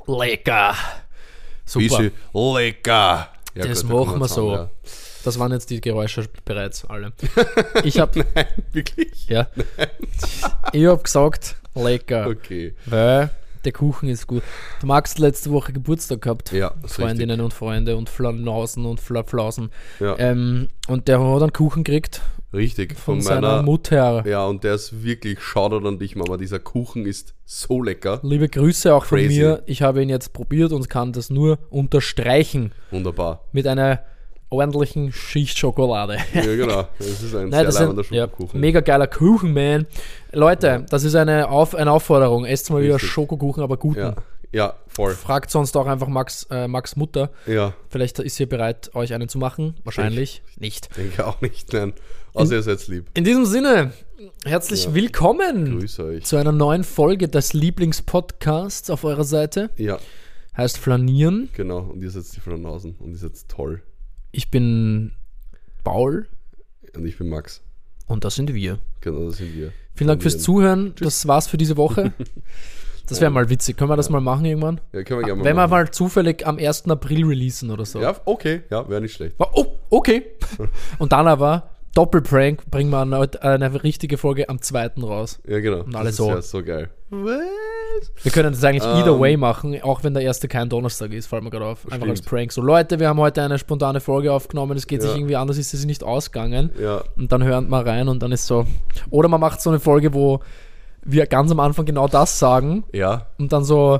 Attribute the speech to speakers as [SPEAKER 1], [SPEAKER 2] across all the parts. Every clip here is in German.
[SPEAKER 1] Lecker. Super.
[SPEAKER 2] Bisschen lecker. Ja,
[SPEAKER 1] das
[SPEAKER 2] gut,
[SPEAKER 1] machen wir so.
[SPEAKER 2] Ja.
[SPEAKER 1] Das waren jetzt die Geräusche bereits alle. Ich habe
[SPEAKER 2] Nein, wirklich?
[SPEAKER 1] ja. Ich habe gesagt, lecker.
[SPEAKER 2] Okay.
[SPEAKER 1] Weil der Kuchen ist gut. Du Max letzte Woche Geburtstag gehabt.
[SPEAKER 2] Ja, das ist
[SPEAKER 1] Freundinnen und Freunde und Flanausen und Flausen.
[SPEAKER 2] Ja.
[SPEAKER 1] Und der hat einen Kuchen gekriegt
[SPEAKER 2] Richtig.
[SPEAKER 1] von seiner Mutter.
[SPEAKER 2] Ja, und der ist wirklich, Shoutout an dich, Mama. Dieser Kuchen ist so lecker.
[SPEAKER 1] Liebe Grüße auch von
[SPEAKER 2] Crazy.
[SPEAKER 1] mir. Ich habe ihn jetzt probiert und kann das nur unterstreichen
[SPEAKER 2] Wunderbar.
[SPEAKER 1] mit einer ordentlichen Schicht Schokolade.
[SPEAKER 2] Ja, genau. Das ist ein
[SPEAKER 1] Nein,
[SPEAKER 2] sehr
[SPEAKER 1] das
[SPEAKER 2] leibender
[SPEAKER 1] ist ein
[SPEAKER 2] Schokokuchen.
[SPEAKER 1] mega geiler Kuchen, man. Leute, das ist eine Aufforderung. Esst mal wieder
[SPEAKER 2] Richtig.
[SPEAKER 1] Schokokuchen, aber guten.
[SPEAKER 2] Ja, ja, voll.
[SPEAKER 1] Fragt sonst auch einfach Max Mutter.
[SPEAKER 2] Ja,
[SPEAKER 1] Vielleicht ist sie bereit, euch einen zu machen. Wahrscheinlich nicht.
[SPEAKER 2] denke auch nicht, nein. Außer ihr seid lieb.
[SPEAKER 1] In diesem Sinne, herzlich willkommen
[SPEAKER 2] Grüße euch.
[SPEAKER 1] zu einer neuen Folge des Lieblingspodcasts auf eurer Seite.
[SPEAKER 2] Ja,
[SPEAKER 1] Heißt Flanieren.
[SPEAKER 2] genau. Und ihr seid die Franausen. Und ihr seid toll.
[SPEAKER 1] Ich bin Paul
[SPEAKER 2] Und ich bin Max.
[SPEAKER 1] und das sind wir.
[SPEAKER 2] Genau, das sind wir.
[SPEAKER 1] Vielen Dank fürs
[SPEAKER 2] Flanieren.
[SPEAKER 1] Zuhören. Das war's für diese Woche. Das wäre mal witzig. Können wir das mal machen irgendwann?
[SPEAKER 2] Ja, können wir gerne mal
[SPEAKER 1] Wenn wir
[SPEAKER 2] machen.
[SPEAKER 1] mal zufällig am 1. April releasen oder so.
[SPEAKER 2] Ja, okay. Ja, wäre nicht schlecht.
[SPEAKER 1] Oh, okay. Und dann aber Doppelprank, bringen wir eine richtige Folge am 2. raus.
[SPEAKER 2] Ja, genau.
[SPEAKER 1] Und alle
[SPEAKER 2] das
[SPEAKER 1] so.
[SPEAKER 2] ist ja so geil. Was?
[SPEAKER 1] Wir können das eigentlich either way machen, auch wenn der erste kein Donnerstag ist, fällt mir gerade auf. Einfach
[SPEAKER 2] Stimmt.
[SPEAKER 1] als Prank. So, Leute, wir haben heute eine spontane Folge aufgenommen, es geht sich
[SPEAKER 2] Ja.
[SPEAKER 1] irgendwie anders, ist es nicht ausgegangen.
[SPEAKER 2] Ja,
[SPEAKER 1] Und dann hören wir rein und dann ist so. Oder man macht so eine Folge, wo wir ganz am Anfang genau das sagen
[SPEAKER 2] ja.
[SPEAKER 1] und dann so.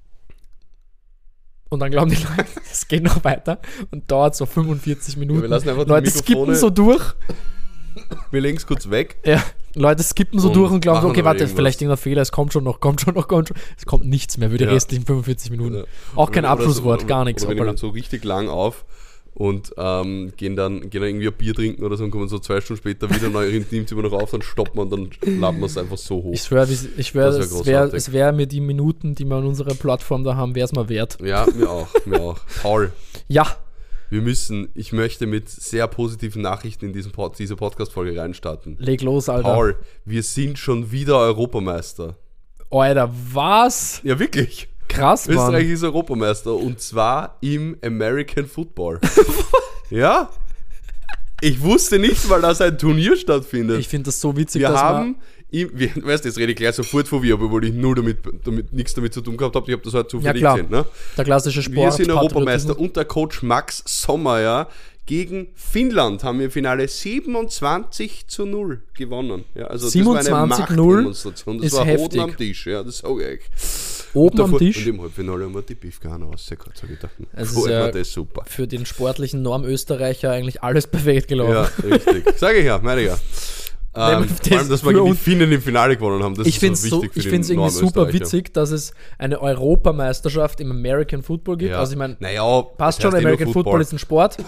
[SPEAKER 1] Und dann glauben die Leute, es geht noch weiter und dauert so 45 Minuten.
[SPEAKER 2] wir lassen einfach die
[SPEAKER 1] Leute
[SPEAKER 2] Mikrofone-
[SPEAKER 1] skippen so durch.
[SPEAKER 2] Wir legen es kurz weg.
[SPEAKER 1] Ja, Leute skippen so
[SPEAKER 2] Und
[SPEAKER 1] durch und glauben, so,
[SPEAKER 2] machen
[SPEAKER 1] okay,
[SPEAKER 2] aber
[SPEAKER 1] warte,
[SPEAKER 2] irgendwas.
[SPEAKER 1] vielleicht irgendein Fehler, es kommt schon noch. Es kommt nichts mehr für die
[SPEAKER 2] Ja.
[SPEAKER 1] restlichen 45 Minuten.
[SPEAKER 2] Ja.
[SPEAKER 1] Auch kein
[SPEAKER 2] Oder so-
[SPEAKER 1] Abschlusswort,
[SPEAKER 2] oder-
[SPEAKER 1] gar nichts.
[SPEAKER 2] Oder wir
[SPEAKER 1] Hoppala.
[SPEAKER 2] nehmen so richtig lang auf und gehen dann irgendwie ein Bier trinken oder so und kommen so 2 Stunden später wieder neu, nimmt immer noch auf, dann stoppen wir und dann laden wir es einfach so hoch.
[SPEAKER 1] Ich schwöre,
[SPEAKER 2] Das wär großartig.
[SPEAKER 1] es wäre mir die Minuten, die wir an unserer Plattform da haben, wäre es mal wert.
[SPEAKER 2] Ja, mir auch. Paul,
[SPEAKER 1] Ja,
[SPEAKER 2] ich möchte mit sehr positiven Nachrichten in diese Podcast-Folge reinstarten.
[SPEAKER 1] leg los, Alter.
[SPEAKER 2] Paul, wir sind schon wieder Europameister.
[SPEAKER 1] Alter, was?
[SPEAKER 2] Ja, wirklich.
[SPEAKER 1] Krass, Mann.
[SPEAKER 2] Österreich ist Europameister und zwar im American Football. Ja? Ich wusste nicht mal, dass ein Turnier stattfindet.
[SPEAKER 1] Ich finde das so witzig,
[SPEAKER 2] Wir
[SPEAKER 1] dass
[SPEAKER 2] haben, weißt du, jetzt rede ich gleich sofort von wir, obwohl ich null nichts damit zu tun gehabt habe. Ich habe das heute zufällig
[SPEAKER 1] klar.
[SPEAKER 2] gesehen. Ne?
[SPEAKER 1] der klassische Sport.
[SPEAKER 2] Wir sind Europameister
[SPEAKER 1] Patriotismus.
[SPEAKER 2] und der Coach Max Sommer, ja, gegen Finnland haben wir im Finale 27:0 gewonnen. Ja, also das war eine
[SPEAKER 1] 27:0
[SPEAKER 2] Machtdemonstration. Das
[SPEAKER 1] ist
[SPEAKER 2] war
[SPEAKER 1] heftig.
[SPEAKER 2] oben am Tisch, ja, das sage ich.
[SPEAKER 1] Oben am
[SPEAKER 2] Und
[SPEAKER 1] Tisch.
[SPEAKER 2] im Halbfinale haben wir die Biefgarne rausgeholt. So gedacht,
[SPEAKER 1] Es
[SPEAKER 2] cool,
[SPEAKER 1] ist ja
[SPEAKER 2] war das super.
[SPEAKER 1] Für den sportlichen Normösterreicher eigentlich alles perfekt gelaufen.
[SPEAKER 2] Ja, richtig. Sage ich ja, meine ich ja. Vor allem, dass wir
[SPEAKER 1] für
[SPEAKER 2] gegen die
[SPEAKER 1] uns-
[SPEAKER 2] Finnen im Finale gewonnen haben, das
[SPEAKER 1] Ich
[SPEAKER 2] ist
[SPEAKER 1] finde
[SPEAKER 2] so
[SPEAKER 1] es
[SPEAKER 2] wichtig für den
[SPEAKER 1] irgendwie super
[SPEAKER 2] Normösterreicher.
[SPEAKER 1] witzig, dass es eine Europameisterschaft im American Football gibt.
[SPEAKER 2] Ja.
[SPEAKER 1] Also ich meine,
[SPEAKER 2] Naja,
[SPEAKER 1] passt
[SPEAKER 2] das
[SPEAKER 1] schon,
[SPEAKER 2] heißt eh nur
[SPEAKER 1] American Football ist ein Sport.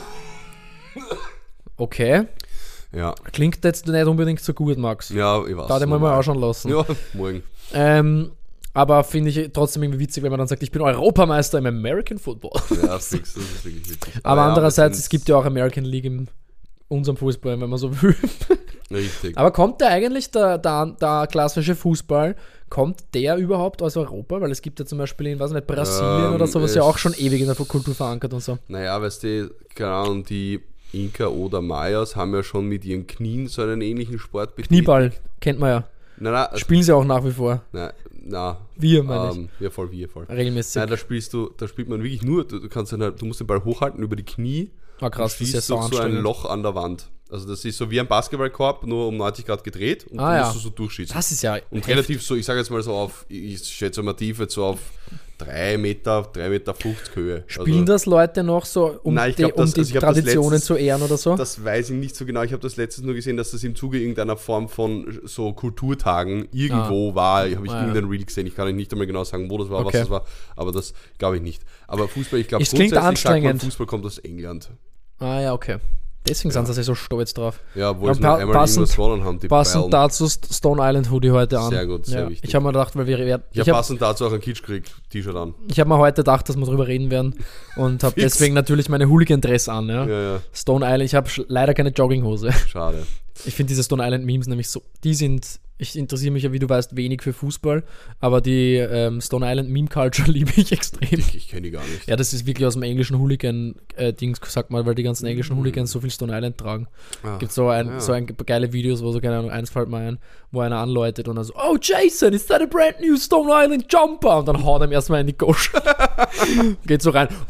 [SPEAKER 1] Okay,
[SPEAKER 2] Ja,
[SPEAKER 1] klingt jetzt nicht unbedingt so gut, Max.
[SPEAKER 2] ja, ich weiß.
[SPEAKER 1] Da den mal
[SPEAKER 2] normal.
[SPEAKER 1] ausschauen lassen.
[SPEAKER 2] Ja, morgen.
[SPEAKER 1] Aber finde ich trotzdem irgendwie witzig, wenn man dann sagt, ich bin Europameister im American Football.
[SPEAKER 2] Ja, fix, das ist wirklich witzig.
[SPEAKER 1] Aber
[SPEAKER 2] ja,
[SPEAKER 1] andererseits,
[SPEAKER 2] wir
[SPEAKER 1] es gibt ja auch American League in unserem Fußball, wenn man so will.
[SPEAKER 2] Richtig.
[SPEAKER 1] Aber kommt der eigentlich, der klassische Fußball, kommt der überhaupt aus Europa? Weil es gibt ja zum Beispiel in, weiß nicht, Brasilien oder sowas ja auch schon ewig in der Kultur verankert und so.
[SPEAKER 2] Naja, weißt du, keine Ahnung, die Inka oder Mayas haben ja schon mit ihren Knien so einen ähnlichen Sport betrieben.
[SPEAKER 1] Knieball, kennt man ja.
[SPEAKER 2] Nein, also,
[SPEAKER 1] Spielen sie auch nach wie vor.
[SPEAKER 2] nein,
[SPEAKER 1] Wir, meine ich.
[SPEAKER 2] Ja, voll.
[SPEAKER 1] Regelmäßig.
[SPEAKER 2] Nein, da spielt man wirklich nur, du musst den Ball hochhalten über die Knie.
[SPEAKER 1] War krass,
[SPEAKER 2] und
[SPEAKER 1] das ist ja
[SPEAKER 2] schießt
[SPEAKER 1] so
[SPEAKER 2] durch so ein
[SPEAKER 1] anstrengend.
[SPEAKER 2] Loch an der Wand. Also das ist so wie ein Basketballkorb, nur um 90 Grad gedreht und
[SPEAKER 1] Ah,
[SPEAKER 2] du
[SPEAKER 1] ja.
[SPEAKER 2] musst du so durchschießen.
[SPEAKER 1] Das ist ja
[SPEAKER 2] Und
[SPEAKER 1] heftig.
[SPEAKER 2] relativ so, ich sage jetzt mal so auf, ich schätze mal Tiefe, so auf 3 Meter, 3,50 Meter Höhe.
[SPEAKER 1] Spielen das Leute noch so, um
[SPEAKER 2] Nein, ich
[SPEAKER 1] die,
[SPEAKER 2] glaub, das-
[SPEAKER 1] um die
[SPEAKER 2] also ich hab das
[SPEAKER 1] Traditionen
[SPEAKER 2] letztens-
[SPEAKER 1] zu ehren oder so?
[SPEAKER 2] Das weiß ich nicht so genau. Ich habe das letztens nur gesehen, dass das im Zuge irgendeiner Form von so Kulturtagen irgendwo war. Habe ich irgendein Reel gesehen. Ich kann nicht einmal genau sagen, wo das war,
[SPEAKER 1] Okay.
[SPEAKER 2] was das war. Aber das glaube ich nicht. Aber Fußball, ich glaube
[SPEAKER 1] Es klingt
[SPEAKER 2] grundsätzlich sagt man,
[SPEAKER 1] anstrengend.
[SPEAKER 2] Fußball kommt aus England.
[SPEAKER 1] Ah ja, okay. Deswegen sind sie so stolz drauf.
[SPEAKER 2] Ja, wo
[SPEAKER 1] Ja,
[SPEAKER 2] sie noch einmal irgendwas gewonnen haben. Die
[SPEAKER 1] Passend
[SPEAKER 2] Bayern.
[SPEAKER 1] dazu Stone Island Hoodie heute an.
[SPEAKER 2] Sehr gut, sehr
[SPEAKER 1] ja.
[SPEAKER 2] wichtig.
[SPEAKER 1] Ich habe mir gedacht, weil wir
[SPEAKER 2] Ich
[SPEAKER 1] ich
[SPEAKER 2] habe
[SPEAKER 1] habe
[SPEAKER 2] passend dazu auch ein Kitschkrieg-T-Shirt an.
[SPEAKER 1] hab mir heute gedacht, dass wir drüber reden werden und habe
[SPEAKER 2] Fix.
[SPEAKER 1] deswegen natürlich meine Hooligan-Dress an. Ja.
[SPEAKER 2] Ja.
[SPEAKER 1] Stone Island, ich habe leider keine Jogginghose.
[SPEAKER 2] Schade.
[SPEAKER 1] Ich finde diese Stone Island Memes nämlich so, ich interessiere mich ja, wie du weißt, wenig für Fußball, aber die Stone Island Meme Culture liebe ich extrem.
[SPEAKER 2] Ich kenne die gar nicht.
[SPEAKER 1] Ja, das ist wirklich aus dem englischen Hooligan-Dings, sag mal, weil die ganzen englischen Hooligans so viel Stone Island tragen. Gibt so ein geile Videos, wo so, keine Ahnung, eins fällt mir ein, wo einer anläutet und dann so, oh Jason, is that a brand new Stone Island Jumper? Und dann haut er ihm erstmal in die Gosch. Geht so rein.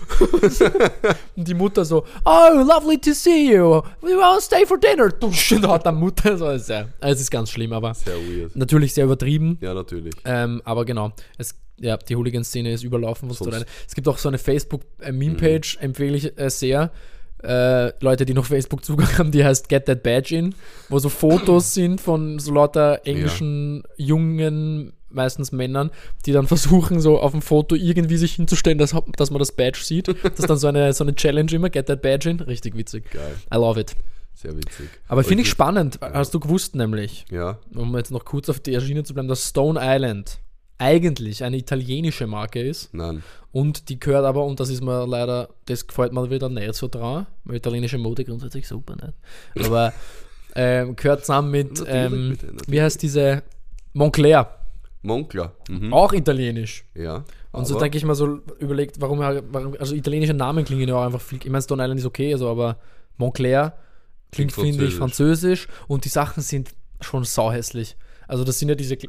[SPEAKER 1] Und die Mutter so, oh, lovely to see you. We want to stay for dinner. Und haut der Mutter so. Es ist ganz schlimm, aber
[SPEAKER 2] Sehr weird.
[SPEAKER 1] natürlich sehr übertrieben.
[SPEAKER 2] Ja, natürlich.
[SPEAKER 1] Aber genau, die Hooligan-Szene ist überlaufen. Es gibt auch so eine Facebook-Meme-Page, empfehle ich sehr. Leute, die noch Facebook-Zugang haben, die heißt Get That Badge In, wo so Fotos sind von so lauter englischen jungen, meistens Männern, die dann versuchen, so auf dem Foto irgendwie sich hinzustellen, dass man das Badge sieht. Das ist dann so eine Challenge immer, Get That Badge In. Richtig witzig.
[SPEAKER 2] Geil.
[SPEAKER 1] I love it.
[SPEAKER 2] Sehr witzig.
[SPEAKER 1] Aber finde ich spannend. Hast du gewusst nämlich,
[SPEAKER 2] Ja.
[SPEAKER 1] um jetzt noch kurz auf die Schiene zu bleiben, dass Stone Island eigentlich eine italienische Marke ist.
[SPEAKER 2] Nein.
[SPEAKER 1] Und die gehört aber, und das ist mir leider, das gefällt mir wieder nicht so dran, weil italienische Mode grundsätzlich super nicht. Aber gehört zusammen mit,
[SPEAKER 2] Natürlich.
[SPEAKER 1] wie heißt diese, Moncler,
[SPEAKER 2] Moncler. Mhm.
[SPEAKER 1] auch italienisch.
[SPEAKER 2] Ja.
[SPEAKER 1] Und so denke ich mal so, überlegt, warum, also italienische Namen klingen ja auch einfach viel, ich meine Stone Island ist okay, also, aber Moncler klingt, finde ich, französisch und die Sachen sind schon sauhässlich. Also das sind ja diese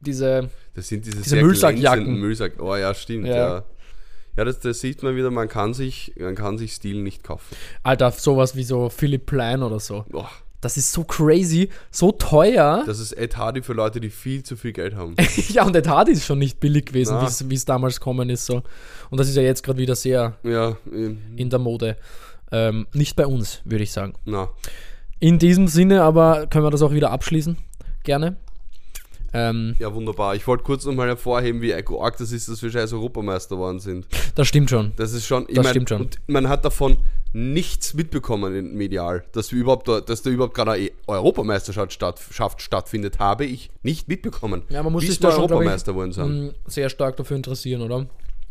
[SPEAKER 2] Das sind diese
[SPEAKER 1] sehr Müllsackjacken.
[SPEAKER 2] Müllsack. Oh ja, stimmt, ja. Ja, das sieht man wieder, man kann sich Stil nicht kaufen.
[SPEAKER 1] Alter, sowas wie so Philipp Plein oder so.
[SPEAKER 2] Boah.
[SPEAKER 1] Das ist so crazy, so teuer.
[SPEAKER 2] Das ist Ed Hardy für Leute, die viel zu viel Geld haben.
[SPEAKER 1] Ja, und Ed Hardy ist schon nicht billig gewesen, wie es damals gekommen ist. So. Und das ist ja jetzt gerade wieder sehr in der Mode. Nicht bei uns, würde ich sagen.
[SPEAKER 2] Na.
[SPEAKER 1] In diesem Sinne aber können wir das auch wieder abschließen. Gerne.
[SPEAKER 2] Ja, wunderbar. Ich wollte kurz nochmal hervorheben, wie arg das ist, dass wir scheiß Europameister geworden sind.
[SPEAKER 1] Das stimmt schon.
[SPEAKER 2] Das ist schon,
[SPEAKER 1] stimmt schon.
[SPEAKER 2] Und man hat davon nichts mitbekommen medial, dass da überhaupt gerade eine Europameisterschaft stattfindet, habe ich nicht mitbekommen.
[SPEAKER 1] Ja, man muss
[SPEAKER 2] bis
[SPEAKER 1] sich
[SPEAKER 2] wir
[SPEAKER 1] da schon,
[SPEAKER 2] Europameister geworden sind.
[SPEAKER 1] Sehr stark dafür interessieren, oder?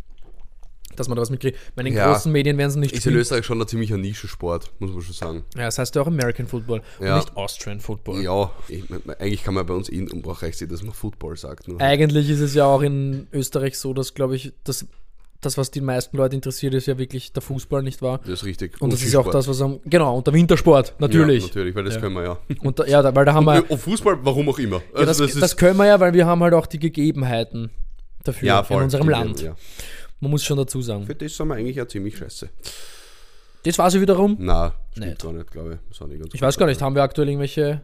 [SPEAKER 1] Dass man da was mitkriegt. Ich meine, in großen Medien werden sie nicht
[SPEAKER 2] ist in Österreich schon ein ziemlicher Nischensport, muss man schon sagen.
[SPEAKER 1] Ja, das heißt ja auch American Football und nicht Austrian Football.
[SPEAKER 2] Ja, eigentlich kann man bei uns auch recht sehen, dass man Football sagt. Nur.
[SPEAKER 1] Eigentlich ist es ja auch in Österreich so, dass, glaube ich, das, was die meisten Leute interessiert, ist ja wirklich der Fußball, nicht wahr?
[SPEAKER 2] Das ist richtig.
[SPEAKER 1] Und das ist ja auch das, was und der Wintersport, natürlich.
[SPEAKER 2] Ja, natürlich, weil das können wir ja.
[SPEAKER 1] Und weil da haben wir...
[SPEAKER 2] Und Fußball, warum auch immer.
[SPEAKER 1] Also das können wir ja, weil wir haben halt auch die Gegebenheiten dafür in unserem Land. Ja. Man muss schon dazu sagen.
[SPEAKER 2] Für das sind wir eigentlich ja ziemlich scheiße.
[SPEAKER 1] Das war sie wiederum?
[SPEAKER 2] Nein, stimmt gar nicht, glaube ich.
[SPEAKER 1] Ich weiß gar nicht, haben wir aktuell irgendwelche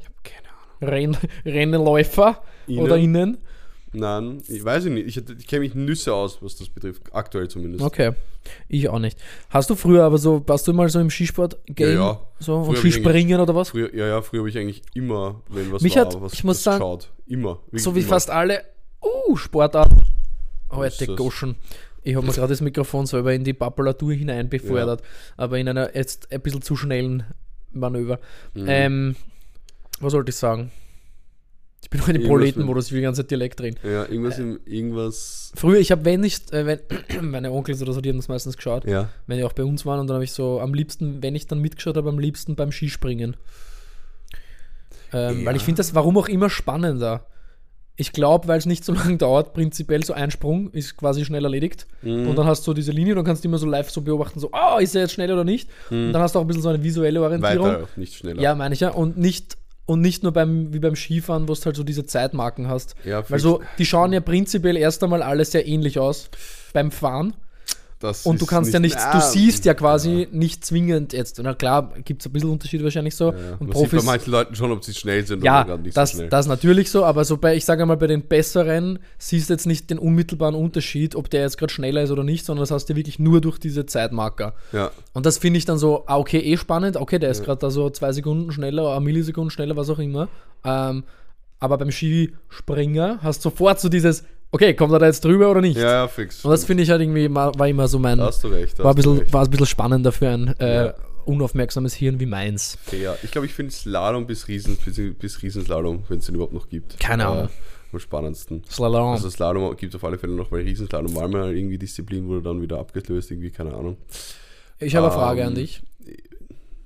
[SPEAKER 1] Rennläufer oder Innen?
[SPEAKER 2] Nein, ich weiß nicht. Ich kenne mich Nüsse aus, was das betrifft. Aktuell zumindest.
[SPEAKER 1] Okay, ich auch nicht. Hast du früher aber so, warst du mal so im Skisport-Game?
[SPEAKER 2] Ja.
[SPEAKER 1] So, und Skispringen oder was?
[SPEAKER 2] Früher habe ich eigentlich immer, wenn was
[SPEAKER 1] mich
[SPEAKER 2] war,
[SPEAKER 1] ich muss sagen,
[SPEAKER 2] geschaut. Immer.
[SPEAKER 1] So wie
[SPEAKER 2] immer.
[SPEAKER 1] fast alle Sportarten. Heute Goschen. Ich habe mir gerade das Mikrofon selber in die Papulatur hinein befördert, aber in einer jetzt ein bisschen zu schnellen Manöver. Was sollte ich sagen? Ich bin heute im Proletenmodus, ich will die ganze Zeit Dialekt reden.
[SPEAKER 2] Ja, irgendwas.
[SPEAKER 1] Früher, ich habe, meine Onkels oder so, die haben das meistens geschaut, wenn die auch bei uns waren, und dann habe ich so am liebsten, wenn ich dann mitgeschaut habe, am liebsten beim Skispringen. Weil ich finde das, warum auch immer, spannender. Ich glaube, weil es nicht so lange dauert, prinzipiell so ein Sprung ist quasi schnell erledigt. Und dann hast du diese Linie, dann kannst du immer so live so beobachten, so, ist er jetzt schnell oder nicht? Und dann hast du auch ein bisschen so eine visuelle Orientierung.
[SPEAKER 2] Weiter, nicht schneller.
[SPEAKER 1] Ja, meine ich ja. Und nicht nur wie beim Skifahren, wo du halt so diese Zeitmarken hast.
[SPEAKER 2] Ja,
[SPEAKER 1] weil so, die schauen ja prinzipiell erst einmal alle sehr ähnlich aus beim Fahren. Und du kannst du siehst ja quasi nicht zwingend jetzt. Na klar, gibt es ein bisschen Unterschied wahrscheinlich so.
[SPEAKER 2] Ja. Und man sieht bei manchen Leuten schon, ob sie schnell sind
[SPEAKER 1] oder
[SPEAKER 2] gar nicht
[SPEAKER 1] so
[SPEAKER 2] schnell.
[SPEAKER 1] Das natürlich so, aber so ich sage mal, bei den besseren siehst du jetzt nicht den unmittelbaren Unterschied, ob der jetzt gerade schneller ist oder nicht, sondern das hast du wirklich nur durch diese Zeitmarker.
[SPEAKER 2] Ja.
[SPEAKER 1] Und das finde ich dann so, okay, spannend, okay, der ist gerade da so 2 Sekunden schneller, oder 1 Millisekunden schneller, was auch immer. Aber beim Skispringer hast du sofort so dieses, okay, kommt er da jetzt drüber oder nicht?
[SPEAKER 2] Ja, fix.
[SPEAKER 1] Und das finde ich halt irgendwie, war immer so mein...
[SPEAKER 2] Da hast du recht.
[SPEAKER 1] War ein bisschen spannender für ein unaufmerksames Hirn wie meins.
[SPEAKER 2] Okay, ja. Ich glaube, ich finde Slalom bis Riesenslalom, wenn es den überhaupt noch gibt.
[SPEAKER 1] Keine Ahnung.
[SPEAKER 2] Am spannendsten.
[SPEAKER 1] Slalom.
[SPEAKER 2] Also Slalom gibt es auf alle Fälle noch, weil Riesenslalom war mal irgendwie Disziplin, wurde dann wieder abgelöst, irgendwie, keine Ahnung.
[SPEAKER 1] Ich habe eine Frage an dich.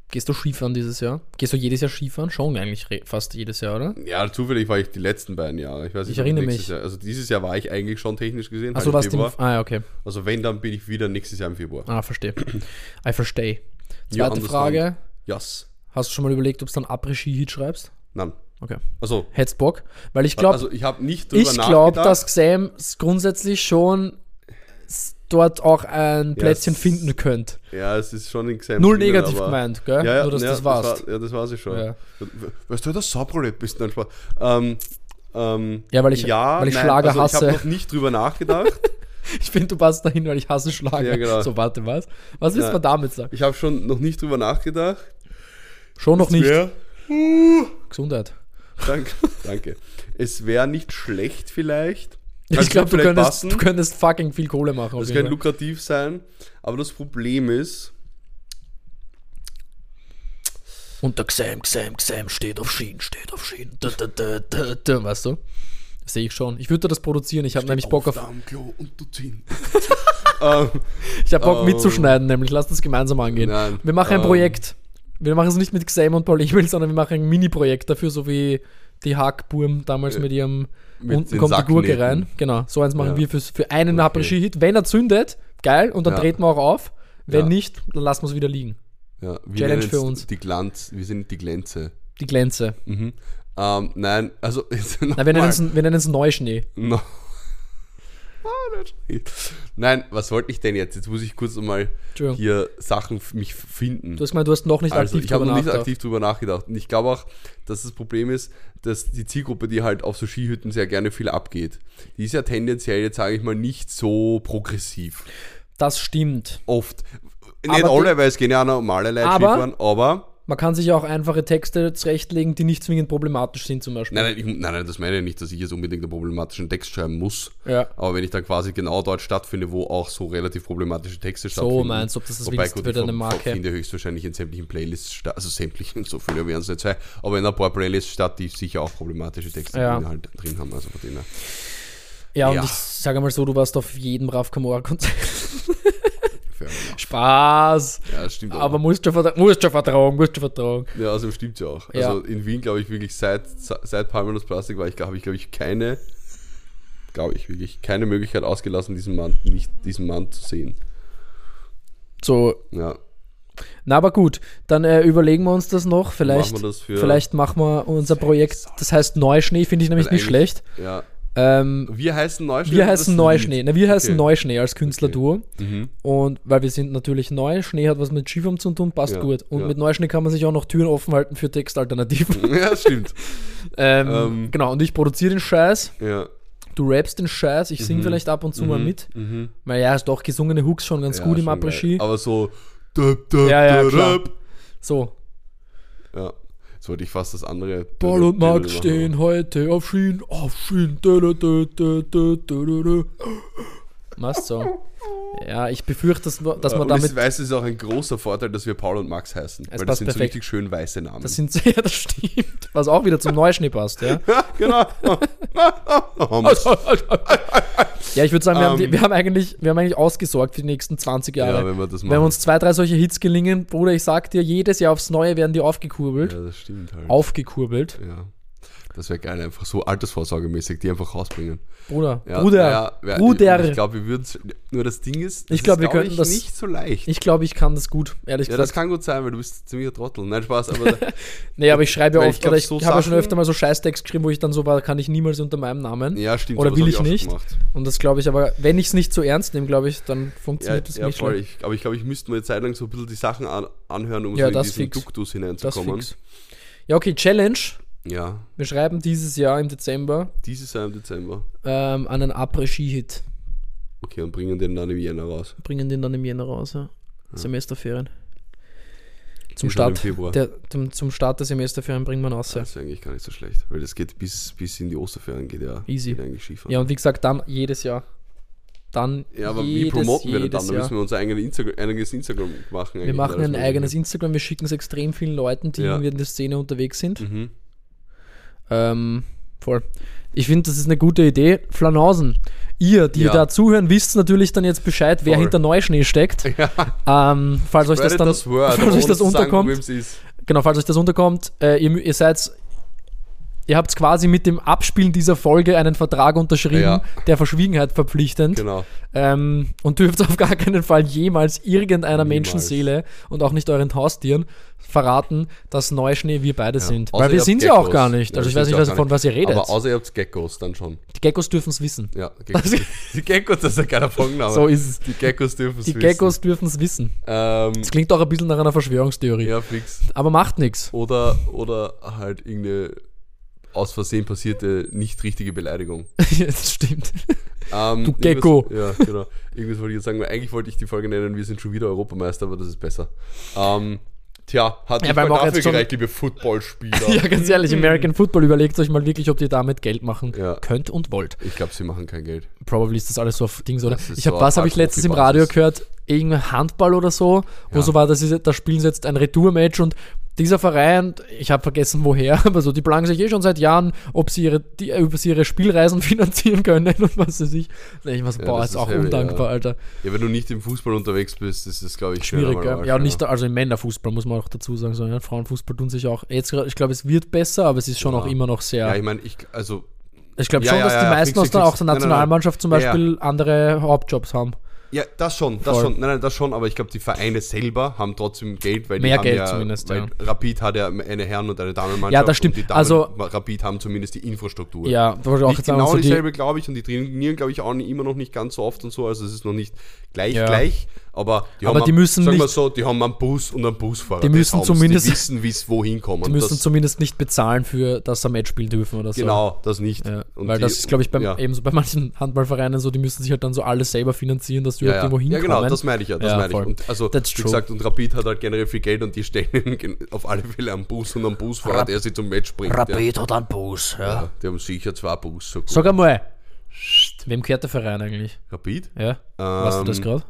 [SPEAKER 1] Gehst du Skifahren dieses Jahr? Gehst du jedes Jahr Skifahren? Schon eigentlich fast jedes Jahr, oder?
[SPEAKER 2] Ja, zufällig war ich die letzten beiden Jahre. Ich weiß nicht,
[SPEAKER 1] Ich erinnere mich.
[SPEAKER 2] Jahr, also dieses Jahr war ich eigentlich schon technisch gesehen.
[SPEAKER 1] Achso,
[SPEAKER 2] halt
[SPEAKER 1] warst du ja, okay.
[SPEAKER 2] Also wenn, dann bin ich wieder nächstes Jahr im Februar.
[SPEAKER 1] Verstehe. I verstehe.
[SPEAKER 2] You
[SPEAKER 1] Zweite Frage.
[SPEAKER 2] Yes.
[SPEAKER 1] Hast du schon mal überlegt, ob du dann Après-Ski-Hit schreibst?
[SPEAKER 2] Nein.
[SPEAKER 1] Okay.
[SPEAKER 2] Also,
[SPEAKER 1] hättest Bock? Weil ich glaube,
[SPEAKER 2] also ich habe nicht drüber nachgedacht.
[SPEAKER 1] Ich glaube, dass Xam grundsätzlich schon dort auch ein Plätzchen finden könnt.
[SPEAKER 2] Ja, es ist schon in Xam.
[SPEAKER 1] Null negativ gemeint, gell?
[SPEAKER 2] Ja,
[SPEAKER 1] nur, dass das warst.
[SPEAKER 2] Das war sie schon.
[SPEAKER 1] Ja.
[SPEAKER 2] Weißt du, das Sauprolet bist? Nein, Spaß.
[SPEAKER 1] Weil ich Schlager hasse.
[SPEAKER 2] Ich habe noch nicht drüber nachgedacht.
[SPEAKER 1] Ich finde, du passt dahin, weil ich hasse Schlager.
[SPEAKER 2] Ja, genau.
[SPEAKER 1] So, warte, was? Was willst du damit sagen?
[SPEAKER 2] Ich habe schon noch nicht drüber nachgedacht.
[SPEAKER 1] Schon noch nicht? Gesundheit.
[SPEAKER 2] Danke. Es wäre nicht schlecht vielleicht.
[SPEAKER 1] Ich glaube, du könntest fucking viel Kohle machen.
[SPEAKER 2] Das kann lukrativ sein. Aber das Problem ist...
[SPEAKER 1] Und der Xam steht auf Schienen. Weißt du? Das sehe ich schon. Ich würde das produzieren. Ich habe nämlich Bock auf...
[SPEAKER 2] Klo und du ziehen.
[SPEAKER 1] Ich habe Bock mitzuschneiden, nämlich. Lass das gemeinsam angehen.
[SPEAKER 2] Nein,
[SPEAKER 1] wir machen ein Projekt. Wir machen es nicht mit Xam und Paul Emil, sondern wir machen ein Mini-Projekt dafür, so wie die Hackburm damals mit ihrem unten kommt die Gurke rein. Genau, so eins machen wir für einen Après-Ski-Hit. Wenn er zündet, geil, und dann treten wir auch auf. Wenn nicht, dann lassen wir es wieder liegen.
[SPEAKER 2] Ja,
[SPEAKER 1] Challenge für uns.
[SPEAKER 2] Wir sind die Glänze.
[SPEAKER 1] Die Glänze.
[SPEAKER 2] Mhm. Nein, also...
[SPEAKER 1] wir nennen es Neuschnee.
[SPEAKER 2] No. Nein, was wollte ich denn jetzt? Jetzt muss ich kurz mal hier Sachen mich finden.
[SPEAKER 1] Du hast gemeint, du hast noch nicht aktiv drüber nachgedacht.
[SPEAKER 2] Ich habe noch nicht aktiv drüber nachgedacht. Und ich glaube auch, dass das Problem ist, dass die Zielgruppe, die halt auf so Skihütten sehr gerne viel abgeht, die ist ja tendenziell, jetzt sage ich mal, nicht so progressiv.
[SPEAKER 1] Das stimmt.
[SPEAKER 2] Oft. Nicht alle, weil es gehen ja auch normale Leute Skifahren, aber...
[SPEAKER 1] Man kann sich auch einfache Texte zurechtlegen, die nicht zwingend problematisch sind zum Beispiel.
[SPEAKER 2] Nein, das meine ich nicht, dass ich jetzt unbedingt einen problematischen Text schreiben muss.
[SPEAKER 1] Ja.
[SPEAKER 2] Aber wenn ich dann quasi genau dort stattfinde, wo auch so relativ problematische Texte stattfinden.
[SPEAKER 1] So meinst du, ob das willst für deine Marke?
[SPEAKER 2] Ich finde höchstwahrscheinlich in sämtlichen Playlists statt, also sämtlichen, so viele werden es nicht sein, aber in ein paar Playlists statt, die sicher auch problematische Texte halt drin haben. Also von denen.
[SPEAKER 1] Ja, und ich sage mal so, du warst auf jedem Raf Kamora-Konzert. Spaß.
[SPEAKER 2] Ja, das stimmt auch.
[SPEAKER 1] Aber musst du vertrauen.
[SPEAKER 2] Ja, also stimmt ja auch.
[SPEAKER 1] Ja.
[SPEAKER 2] Also in Wien, glaube ich, wirklich seit Palminus Plastik habe ich, glaube ich, keine Möglichkeit ausgelassen, diesen Mann zu sehen.
[SPEAKER 1] So.
[SPEAKER 2] Ja.
[SPEAKER 1] Na, aber gut, dann überlegen wir uns das noch. Vielleicht machen wir unser Projekt, das heißt Neuschnee, finde ich nämlich nicht schlecht.
[SPEAKER 2] Ja. Wir heißen Neuschnee.
[SPEAKER 1] Wir heißen Neuschnee. Wir heißen Neuschnee als Künstlerduo.
[SPEAKER 2] Mhm.
[SPEAKER 1] Und weil wir sind natürlich neu, Schnee hat was mit Skifahren zu tun, passt gut. Und mit Neuschnee kann man sich auch noch Türen offen halten für Textalternativen.
[SPEAKER 2] Ja, stimmt.
[SPEAKER 1] Genau, und ich produziere den Scheiß.
[SPEAKER 2] Ja.
[SPEAKER 1] Du rappst den Scheiß, ich singe vielleicht ab und zu mal mit. Weil ja, ist doch gesungene Hooks schon ganz gut im Après-Ski.
[SPEAKER 2] Aber so.
[SPEAKER 1] Klar. So.
[SPEAKER 2] Ja. Jetzt wollte ich fast das andere.
[SPEAKER 1] Paul und Max stehen heute auf Schienen. Was so? Ja, ich befürchte, dass man damit...
[SPEAKER 2] Weißt du, es ist auch ein großer Vorteil, dass wir Paul und Max heißen. Weil das sind perfekt. So richtig schön weiße Namen.
[SPEAKER 1] Das stimmt. Was auch wieder zum Neuschnee passt, ja?
[SPEAKER 2] Ja, genau.
[SPEAKER 1] Ja, ich würde sagen, wir haben eigentlich ausgesorgt für die nächsten 20 Jahre.
[SPEAKER 2] Ja, wenn wir das machen.
[SPEAKER 1] Wenn uns 2, 3 solche Hits gelingen, Bruder, ich sag dir, jedes Jahr aufs Neue werden die aufgekurbelt.
[SPEAKER 2] Ja, das stimmt halt.
[SPEAKER 1] Aufgekurbelt.
[SPEAKER 2] Ja. Das wäre geil, einfach so altersvorsorgemäßig, die einfach rausbringen.
[SPEAKER 1] Bruder.
[SPEAKER 2] Ich glaube, wir würden es. Nur das Ding ist,
[SPEAKER 1] ich glaube, wir könnten das
[SPEAKER 2] nicht so leicht.
[SPEAKER 1] Ich glaube, ich kann das gut, ehrlich gesagt.
[SPEAKER 2] Ja, das kann gut sein, weil du bist ziemlicher Trottel. Nein, Spaß, aber.
[SPEAKER 1] Nee, aber ich schreibe ja oft, ich habe ja schon öfter mal so Scheißtext geschrieben, wo ich dann so war, kann ich niemals unter meinem Namen.
[SPEAKER 2] Ja, stimmt.
[SPEAKER 1] Oder will ich nicht. Und das glaube ich, aber wenn ich es nicht so ernst nehme, glaube ich, dann funktioniert das nicht
[SPEAKER 2] voll. Aber ich glaube, ich müsste mir eine Zeit lang so ein bisschen die Sachen anhören, um so in diesen Duktus hineinzukommen.
[SPEAKER 1] Das fix. Ja, okay, Challenge.
[SPEAKER 2] Ja.
[SPEAKER 1] Wir schreiben dieses Jahr im Dezember. Einen Après-Ski-Hit.
[SPEAKER 2] Okay, und bringen den dann im Jänner raus.
[SPEAKER 1] Ja. Semesterferien. Zum Start der Semesterferien bringen wir ihn raus.
[SPEAKER 2] Das ist eigentlich gar nicht so schlecht, weil das geht bis in die Osterferien, geht ja
[SPEAKER 1] easy.
[SPEAKER 2] Geht eigentlich Skifahren.
[SPEAKER 1] Ja, und wie gesagt, dann jedes Jahr.
[SPEAKER 2] Ja, aber wie promoten wir das dann? Da müssen wir unser eigenes Instagram machen.
[SPEAKER 1] Wir machen ein eigenes Instagram, wir schicken es extrem vielen Leuten, die irgendwie in der Szene unterwegs sind. Voll. Ich finde, das ist eine gute Idee. Flanausen, ihr, die da zuhören, wisst natürlich dann jetzt Bescheid, wer hinter Neuschnee steckt. Ja. Falls euch das dann falls euch das unterkommt. Genau, falls euch das unterkommt, ihr habt quasi mit dem Abspielen dieser Folge einen Vertrag unterschrieben, der Verschwiegenheit verpflichtend. Genau. Und dürft auf gar keinen Fall jemals irgendeiner Menschenseele und auch nicht euren Haustieren verraten, dass Neuschnee wir beide sind. Weil wir sind ja auch gar nicht. Also ich weiß nicht, von was ihr redet.
[SPEAKER 2] Aber außer ihr habt Geckos dann schon.
[SPEAKER 1] Die Geckos dürfen es wissen.
[SPEAKER 2] Ja, die Geckos, das ist ja keiner Folgenname.
[SPEAKER 1] So ist es.
[SPEAKER 2] Die Geckos dürfen es wissen.
[SPEAKER 1] Die Geckos dürfen es wissen. Das klingt auch ein bisschen nach einer Verschwörungstheorie.
[SPEAKER 2] Ja, fix.
[SPEAKER 1] Aber macht nichts.
[SPEAKER 2] Oder halt irgendeine aus Versehen passierte nicht richtige Beleidigung.
[SPEAKER 1] Ja, das stimmt. Du Gecko.
[SPEAKER 2] Ja, genau. Irgendwas wollte ich jetzt sagen, weil eigentlich wollte ich die Folge nennen, wir sind schon wieder Europameister, aber das ist besser. Hat nicht mal dafür gereicht, liebe Footballspieler.
[SPEAKER 1] Ja, ganz ehrlich, American Football, überlegt euch mal wirklich, ob ihr damit Geld machen könnt und wollt.
[SPEAKER 2] Ich glaube, sie machen kein Geld.
[SPEAKER 1] Probably ist das alles so auf Dings, oder? Habe ich letztens im Radio gehört? Irgendein Handball oder so, wo so war, da spielen sie jetzt ein Retourmatch und dieser Verein, ich habe vergessen woher, aber so, die plagen sich schon seit Jahren, ob sie ihre Spielreisen finanzieren können und was weiß ich. Ich was, ist auch heavy, undankbar, Alter.
[SPEAKER 2] Ja, wenn du nicht im Fußball unterwegs bist, ist das, glaube ich,
[SPEAKER 1] schwierig. Ja, und nicht, also im Männerfußball muss man auch dazu sagen, so, ja, Frauenfußball tun sich auch, jetzt, ich glaube, es wird besser, aber es ist schon auch immer noch sehr...
[SPEAKER 2] Ja, ich meine, ich glaube
[SPEAKER 1] schon, dass die meisten aus der Nationalmannschaft zum Beispiel andere Hauptjobs haben.
[SPEAKER 2] Ja, das schon. Nein, das schon, aber ich glaube, die Vereine selber haben trotzdem Geld, weil
[SPEAKER 1] mehr
[SPEAKER 2] die haben
[SPEAKER 1] Geld zumindest,
[SPEAKER 2] weil Rapid hat ja eine Herren- und eine Damenmannschaft.
[SPEAKER 1] Ja, das stimmt.
[SPEAKER 2] Und die Rapid haben zumindest die Infrastruktur.
[SPEAKER 1] Ja, das wollte ich auch
[SPEAKER 2] nicht genau dieselbe, glaube ich, und die trainieren, glaube ich, auch immer noch nicht ganz so oft und so, also es ist noch nicht gleich, aber
[SPEAKER 1] die müssen
[SPEAKER 2] sagen wir so, die haben einen Bus und einen Busfahrer.
[SPEAKER 1] Die müssen zumindest
[SPEAKER 2] die wissen, wie es wohin kommt.
[SPEAKER 1] Die müssen zumindest nicht bezahlen für, dass sie ein Match spielen dürfen oder so.
[SPEAKER 2] Genau, das nicht.
[SPEAKER 1] Ja, weil das ist, glaube ich, ebenso bei manchen Handballvereinen so, die müssen sich halt dann so alles selber finanzieren, dass die überhaupt irgendwo hinkommen. Ja, genau,
[SPEAKER 2] das meine ich Und also, wie gesagt, und Rapid hat halt generell viel Geld und die stellen auf alle Fälle einen Bus und einen Busfahrer, der sie zum Match bringt.
[SPEAKER 1] Rapid hat einen Bus, ja.
[SPEAKER 2] Die haben sicher 2 Bus. So
[SPEAKER 1] sag einmal, wem gehört der Verein eigentlich?
[SPEAKER 2] Rapid?
[SPEAKER 1] Ja, weißt du das gerade?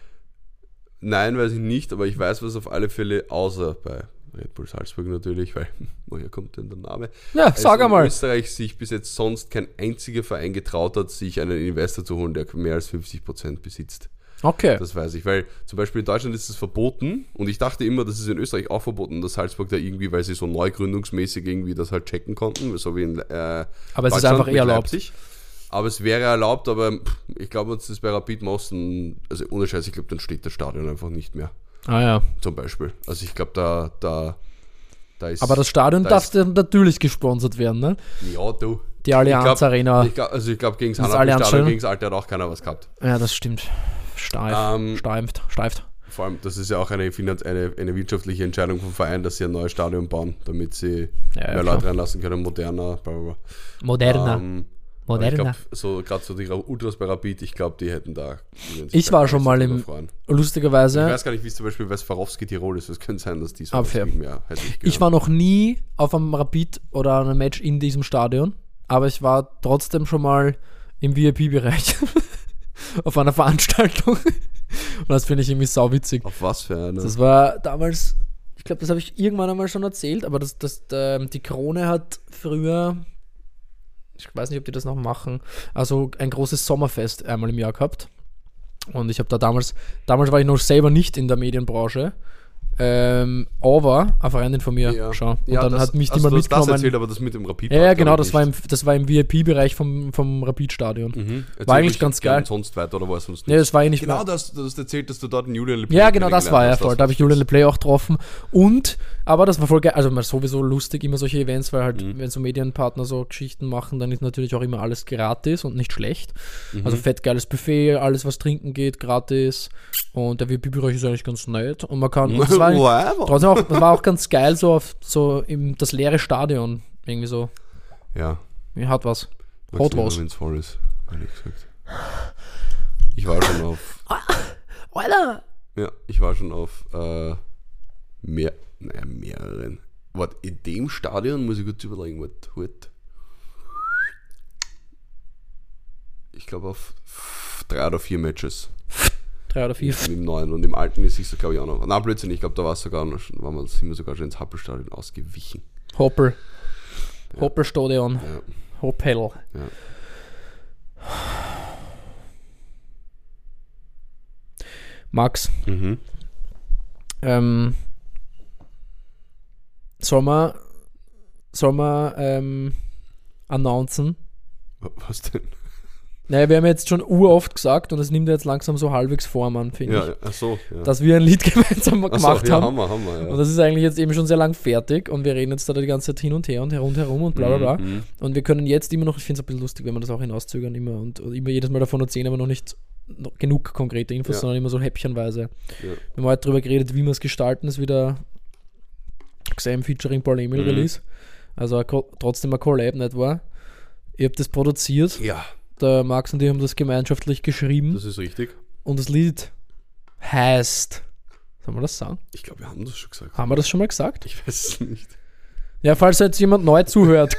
[SPEAKER 2] Nein, weiß ich nicht, aber ich weiß was auf alle Fälle, außer bei Red Bull Salzburg natürlich, weil woher kommt denn der Name?
[SPEAKER 1] Ja, sag einmal.
[SPEAKER 2] In Österreich sich bis jetzt sonst kein einziger Verein getraut hat, sich einen Investor zu holen, der mehr als 50% besitzt.
[SPEAKER 1] Okay.
[SPEAKER 2] Das weiß ich, weil zum Beispiel in Deutschland ist es verboten und ich dachte immer, das ist in Österreich auch verboten, dass Salzburg da irgendwie, weil sie so neugründungsmäßig irgendwie das halt checken konnten, so wie in
[SPEAKER 1] aber es ist einfach eher erlaubt.
[SPEAKER 2] Aber es wäre erlaubt, aber ich glaube, uns ist bei Rapid Mosten, also ohne Scheiß, ich glaube, dann steht das Stadion einfach nicht mehr.
[SPEAKER 1] Ah ja.
[SPEAKER 2] Zum Beispiel. Also ich glaube, da ist...
[SPEAKER 1] Aber das Stadion darf natürlich gesponsert werden, ne?
[SPEAKER 2] Ja, du.
[SPEAKER 1] Die Allianz Arena.
[SPEAKER 2] Ich glaube, gegen das Handballstadion, gegen das Alte hat auch keiner was gehabt.
[SPEAKER 1] Ja, das stimmt. Steift.
[SPEAKER 2] Vor allem, das ist ja auch eine wirtschaftliche Entscheidung vom Verein, dass sie ein neues Stadion bauen, damit sie mehr Leute reinlassen können, moderner, blablabla.
[SPEAKER 1] Moderner.
[SPEAKER 2] Ich glaube, gerade so die Ultras bei Rapid, ich glaube, die hätten da...
[SPEAKER 1] Ich war schon mal lustigerweise...
[SPEAKER 2] Ich weiß gar nicht, wie es zum Beispiel bei Swarovski Tirol ist. Es könnte sein, dass die Swarovski mehr hätte ich gehört.
[SPEAKER 1] Ich war noch nie auf einem Rapid oder einem Match in diesem Stadion, aber ich war trotzdem schon mal im VIP-Bereich auf einer Veranstaltung. Und das finde ich irgendwie sauwitzig.
[SPEAKER 2] Auf was für eine?
[SPEAKER 1] Das war damals... Ich glaube, das habe ich irgendwann einmal schon erzählt, aber die Krone hat früher... Ich weiß nicht, ob die das noch machen. Also ein großes Sommerfest einmal im Jahr gehabt. Und ich habe da damals war ich noch selber nicht in der Medienbranche. Aber eine Freundin von mir schon. Und dann hat mich die mal mitgenommen.
[SPEAKER 2] Das erzählt, aber das mit dem Rapid.
[SPEAKER 1] Ja, genau, das war im VIP-Bereich vom Rapid-Stadion. War eigentlich ganz geil.
[SPEAKER 2] Sonst weiter oder war es sonst
[SPEAKER 1] nicht? Ja, das war eigentlich
[SPEAKER 2] genau das erzählt, dass du dort einen Julian LePlay
[SPEAKER 1] Ja, genau, das war ja voll. Da habe ich Julian LePlay auch getroffen. Aber das war voll geil. Also mal sowieso lustig, immer solche Events, weil halt, wenn so Medienpartner so Geschichten machen, dann ist natürlich auch immer alles gratis und nicht schlecht. Also fett geiles Buffet, alles was trinken geht, gratis. Und der VIP-Bereich ist eigentlich ganz nett. Und man kann... Trotzdem auch, das war auch ganz geil, das leere Stadion. Irgendwie so.
[SPEAKER 2] Ja.
[SPEAKER 1] Hat was.
[SPEAKER 2] Haut was. Wenn es voll ist, ehrlich gesagt. Ich war schon auf...
[SPEAKER 1] Alter!
[SPEAKER 2] Ja, ich war schon auf mehreren. Warte, in dem Stadion muss ich kurz überlegen, ich glaube auf 3 oder 4 Matches.
[SPEAKER 1] 3 oder 4.
[SPEAKER 2] Im neuen und im alten ist es, glaube ich, auch noch. Nein, Blödsinn, ich glaube, da sind wir sogar schon ins Happelstadion ausgewichen.
[SPEAKER 1] Hoppelstadion.
[SPEAKER 2] Ja.
[SPEAKER 1] Hoppel.
[SPEAKER 2] Ja.
[SPEAKER 1] Max, soll man announcen?
[SPEAKER 2] Was denn?
[SPEAKER 1] Naja, wir haben jetzt schon uroft gesagt und es nimmt jetzt langsam so halbwegs Form an, finde ich.
[SPEAKER 2] Ach so, ja.
[SPEAKER 1] Dass wir ein Lied gemeinsam gemacht haben.
[SPEAKER 2] Haben wir, ja.
[SPEAKER 1] Und das ist eigentlich jetzt eben schon sehr lang fertig und wir reden jetzt da die ganze Zeit hin und her und rundherum und bla bla bla. Und wir können jetzt immer noch, ich finde es ein bisschen lustig, wenn wir das auch hinauszögern immer und immer jedes Mal davon erzählen, aber noch nicht genug konkrete Infos, sondern immer so häppchenweise. Ja. Wir haben heute darüber geredet, wie wir es gestalten, ist wieder Xam featuring Paul Emil Release. Also trotzdem ein Collab, nicht wahr? Ihr habt das produziert.
[SPEAKER 2] Ja.
[SPEAKER 1] Der Max und ich haben das gemeinschaftlich geschrieben.
[SPEAKER 2] Das ist richtig.
[SPEAKER 1] Und das Lied heißt... Sollen wir das sagen?
[SPEAKER 2] Ich glaube, wir haben das schon gesagt.
[SPEAKER 1] Haben wir das schon mal gesagt?
[SPEAKER 2] Ich weiß es nicht.
[SPEAKER 1] Ja, falls jetzt jemand neu zuhört.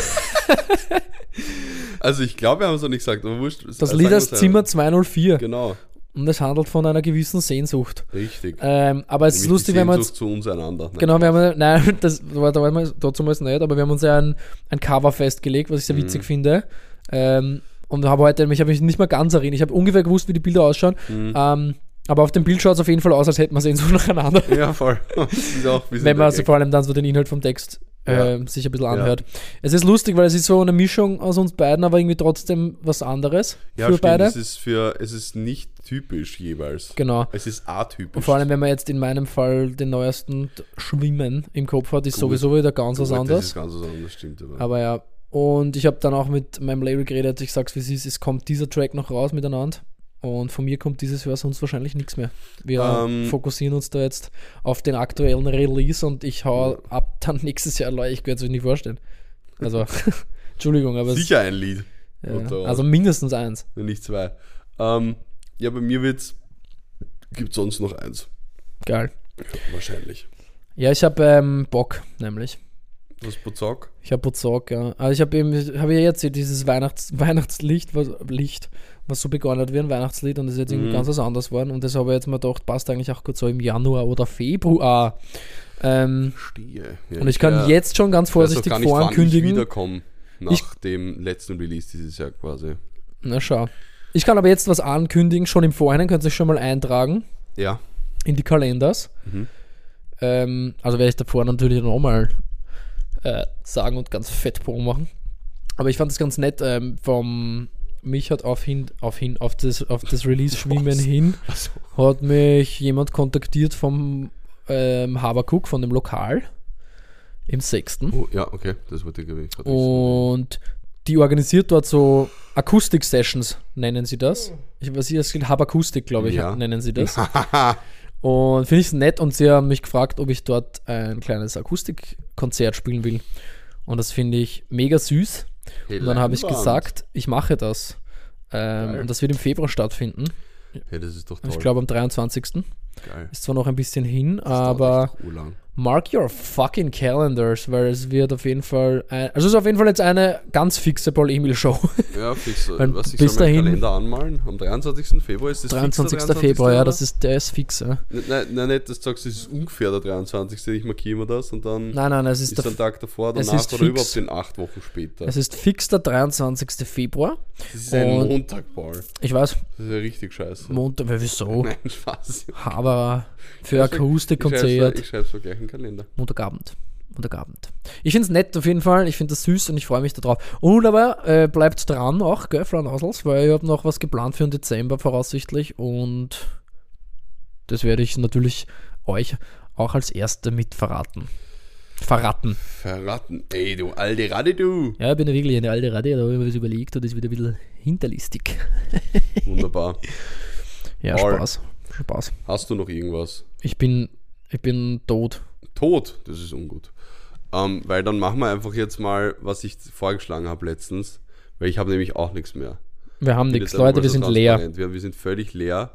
[SPEAKER 2] Also ich glaube, wir haben es noch nicht gesagt. Aber wurscht,
[SPEAKER 1] das Lied heißt Zimmer 204.
[SPEAKER 2] Genau.
[SPEAKER 1] Und es handelt von einer gewissen Sehnsucht.
[SPEAKER 2] Richtig.
[SPEAKER 1] Aber es ist lustig, wenn man jetzt...
[SPEAKER 2] zu uns einander.
[SPEAKER 1] Genau, wir haben... Nein, das war dazu mal nicht, aber wir haben uns ja ein Cover festgelegt, was ich sehr witzig finde. Und habe heute, ich habe mich nicht mehr ganz erinnert, ich habe ungefähr gewusst, wie die Bilder ausschauen, aber auf dem Bild schaut es auf jeden Fall aus, als hätten wir Sehnsucht nacheinander.
[SPEAKER 2] Ja, voll. Das ist auch ein bisschen
[SPEAKER 1] wenn man also vor allem dann so den Inhalt vom Text sich ein bisschen anhört. Es ist lustig, weil es ist so eine Mischung aus uns beiden, aber irgendwie trotzdem was anderes für beide.
[SPEAKER 2] Es ist nicht typisch jeweils.
[SPEAKER 1] Genau.
[SPEAKER 2] Es ist atypisch.
[SPEAKER 1] Und vor allem, wenn man jetzt in meinem Fall den neuesten Schwimmen im Kopf hat, ist sowieso wieder ganz was anderes.
[SPEAKER 2] Das ist ganz was anderes, stimmt.
[SPEAKER 1] Aber ja, und ich habe dann auch mit meinem Label geredet, ich sag's wie es ist, es kommt dieser Track noch raus miteinander und von mir kommt dieses Jahr sonst wahrscheinlich nichts mehr. Wir fokussieren uns da jetzt auf den aktuellen Release und ich hau ab dann nächstes Jahr, Leute, ich kann es euch nicht vorstellen. Also, Entschuldigung, aber
[SPEAKER 2] sicher ein Lied.
[SPEAKER 1] Ja, also mindestens eins.
[SPEAKER 2] Nicht zwei. Ja, bei mir gibt es sonst noch eins.
[SPEAKER 1] Geil.
[SPEAKER 2] Wahrscheinlich.
[SPEAKER 1] Ja, ich habe Bock, nämlich.
[SPEAKER 2] Was Bozok?
[SPEAKER 1] Ich habe Bozok, ja. Also ich habe ja jetzt dieses Weihnachtslicht, was so begonnen hat wie ein Weihnachtslied und das ist jetzt irgendwie ganz was anderes geworden und das habe ich jetzt mal gedacht, passt eigentlich auch gut so im Januar oder Februar.
[SPEAKER 2] Verstehe. Ja,
[SPEAKER 1] und ich kann jetzt schon ganz vorsichtig vorankündigen.
[SPEAKER 2] Ich wiederkommen nach dem letzten Release dieses Jahr quasi.
[SPEAKER 1] Na schau. Ich kann aber jetzt was ankündigen, schon im Vorhinein, könnt ihr euch schon mal eintragen.
[SPEAKER 2] Ja.
[SPEAKER 1] In die Kalenders. Also werde ich davor natürlich nochmal sagen und ganz fett Pro machen. Aber ich fand das ganz nett, mich hat auf das Release-Schwimmen hin, hat mich jemand kontaktiert vom Habakuk, von dem Lokal im 6.
[SPEAKER 2] Oh, ja, okay, das wollte ich gerade.
[SPEAKER 1] Und die organisiert dort so Akustik-Sessions, nennen sie das. Ich weiß nicht, das gilt Habakustik, glaube ich, nennen sie das. Und finde ich es nett und sie haben mich gefragt, ob ich dort ein kleines Akustikkonzert spielen will. Und das finde ich mega süß. Und dann habe ich gesagt, ich mache das. Und das wird im Februar stattfinden.
[SPEAKER 2] Hey, das ist doch toll.
[SPEAKER 1] Ich glaube am 23.
[SPEAKER 2] Geil.
[SPEAKER 1] Ist zwar noch ein bisschen hin, aber mark your fucking calendars, weil es wird auf jeden Fall es ist auf jeden Fall jetzt eine ganz fixe Paul Emil Show.
[SPEAKER 2] Ja, fix.
[SPEAKER 1] Was, ich bis soll meinen
[SPEAKER 2] Kalender anmalen. Am 23. Februar ist das
[SPEAKER 1] 23. Februar, ja, der ist fix. Ja.
[SPEAKER 2] Nein, nicht, dass du sagst, es ist ungefähr der 23. Ich markiere mir das und dann
[SPEAKER 1] nein, es ist
[SPEAKER 2] der Tag davor, danach oder überhaupt in 8 Wochen später.
[SPEAKER 1] Es ist fix der 23. Februar.
[SPEAKER 2] Das ist ein Montag, Paul.
[SPEAKER 1] Ich weiß.
[SPEAKER 2] Das ist ja richtig scheiße.
[SPEAKER 1] Montag, wieso?
[SPEAKER 2] Nein, Spaß.
[SPEAKER 1] Aber für Akustikkonzert.
[SPEAKER 2] Ich schreibe es gleich im Kalender.
[SPEAKER 1] Montagabend. Ich finde es nett auf jeden Fall, ich finde das süß und ich freue mich darauf. Und aber bleibt dran auch, gell, Flaunhausels, weil ich habe noch was geplant für den Dezember voraussichtlich und das werde ich natürlich euch auch als Erste mit verraten. Verraten.
[SPEAKER 2] Ey, du alte Radde, du.
[SPEAKER 1] Ja, ich bin ja wirklich eine alte Radde, da habe ich mir das überlegt und das ist wieder ein bisschen hinterlistig.
[SPEAKER 2] Wunderbar.
[SPEAKER 1] Ja, Spaß.
[SPEAKER 2] Hast du noch irgendwas?
[SPEAKER 1] Ich bin tot.
[SPEAKER 2] Tot? Das ist ungut. Weil dann machen wir einfach jetzt mal, was ich vorgeschlagen habe letztens, weil ich habe nämlich auch nichts mehr.
[SPEAKER 1] Wir haben nichts, Leute, wir sind leer.
[SPEAKER 2] Wir sind völlig leer.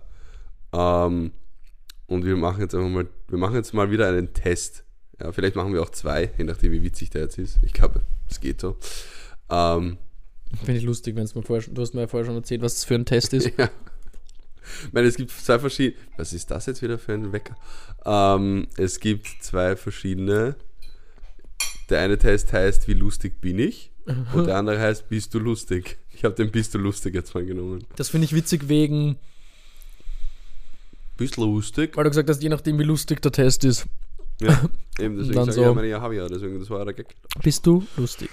[SPEAKER 2] Und wir machen jetzt mal wieder einen Test. Ja, vielleicht machen wir auch 2, je nachdem wie witzig der jetzt ist. Ich glaube, es geht so.
[SPEAKER 1] Finde ich lustig, du hast mir ja vorher schon erzählt, was das für ein Test ist.
[SPEAKER 2] Ja. Ich meine, es gibt 2 verschiedene. Was ist das jetzt wieder für ein Wecker? Es gibt 2 verschiedene. Der eine Test heißt, wie lustig bin ich? Und der andere heißt Bist du lustig? Ich habe den Bist du lustig jetzt mal genommen.
[SPEAKER 1] Das finde ich witzig wegen...
[SPEAKER 2] Bist du lustig?
[SPEAKER 1] Weil du gesagt hast, je nachdem wie lustig der Test ist.
[SPEAKER 2] Ja, eben deswegen
[SPEAKER 1] Dann
[SPEAKER 2] sage
[SPEAKER 1] so.
[SPEAKER 2] ich ja, meine ja, habe ich ja, deswegen, das war der Gag.
[SPEAKER 1] Bist du lustig?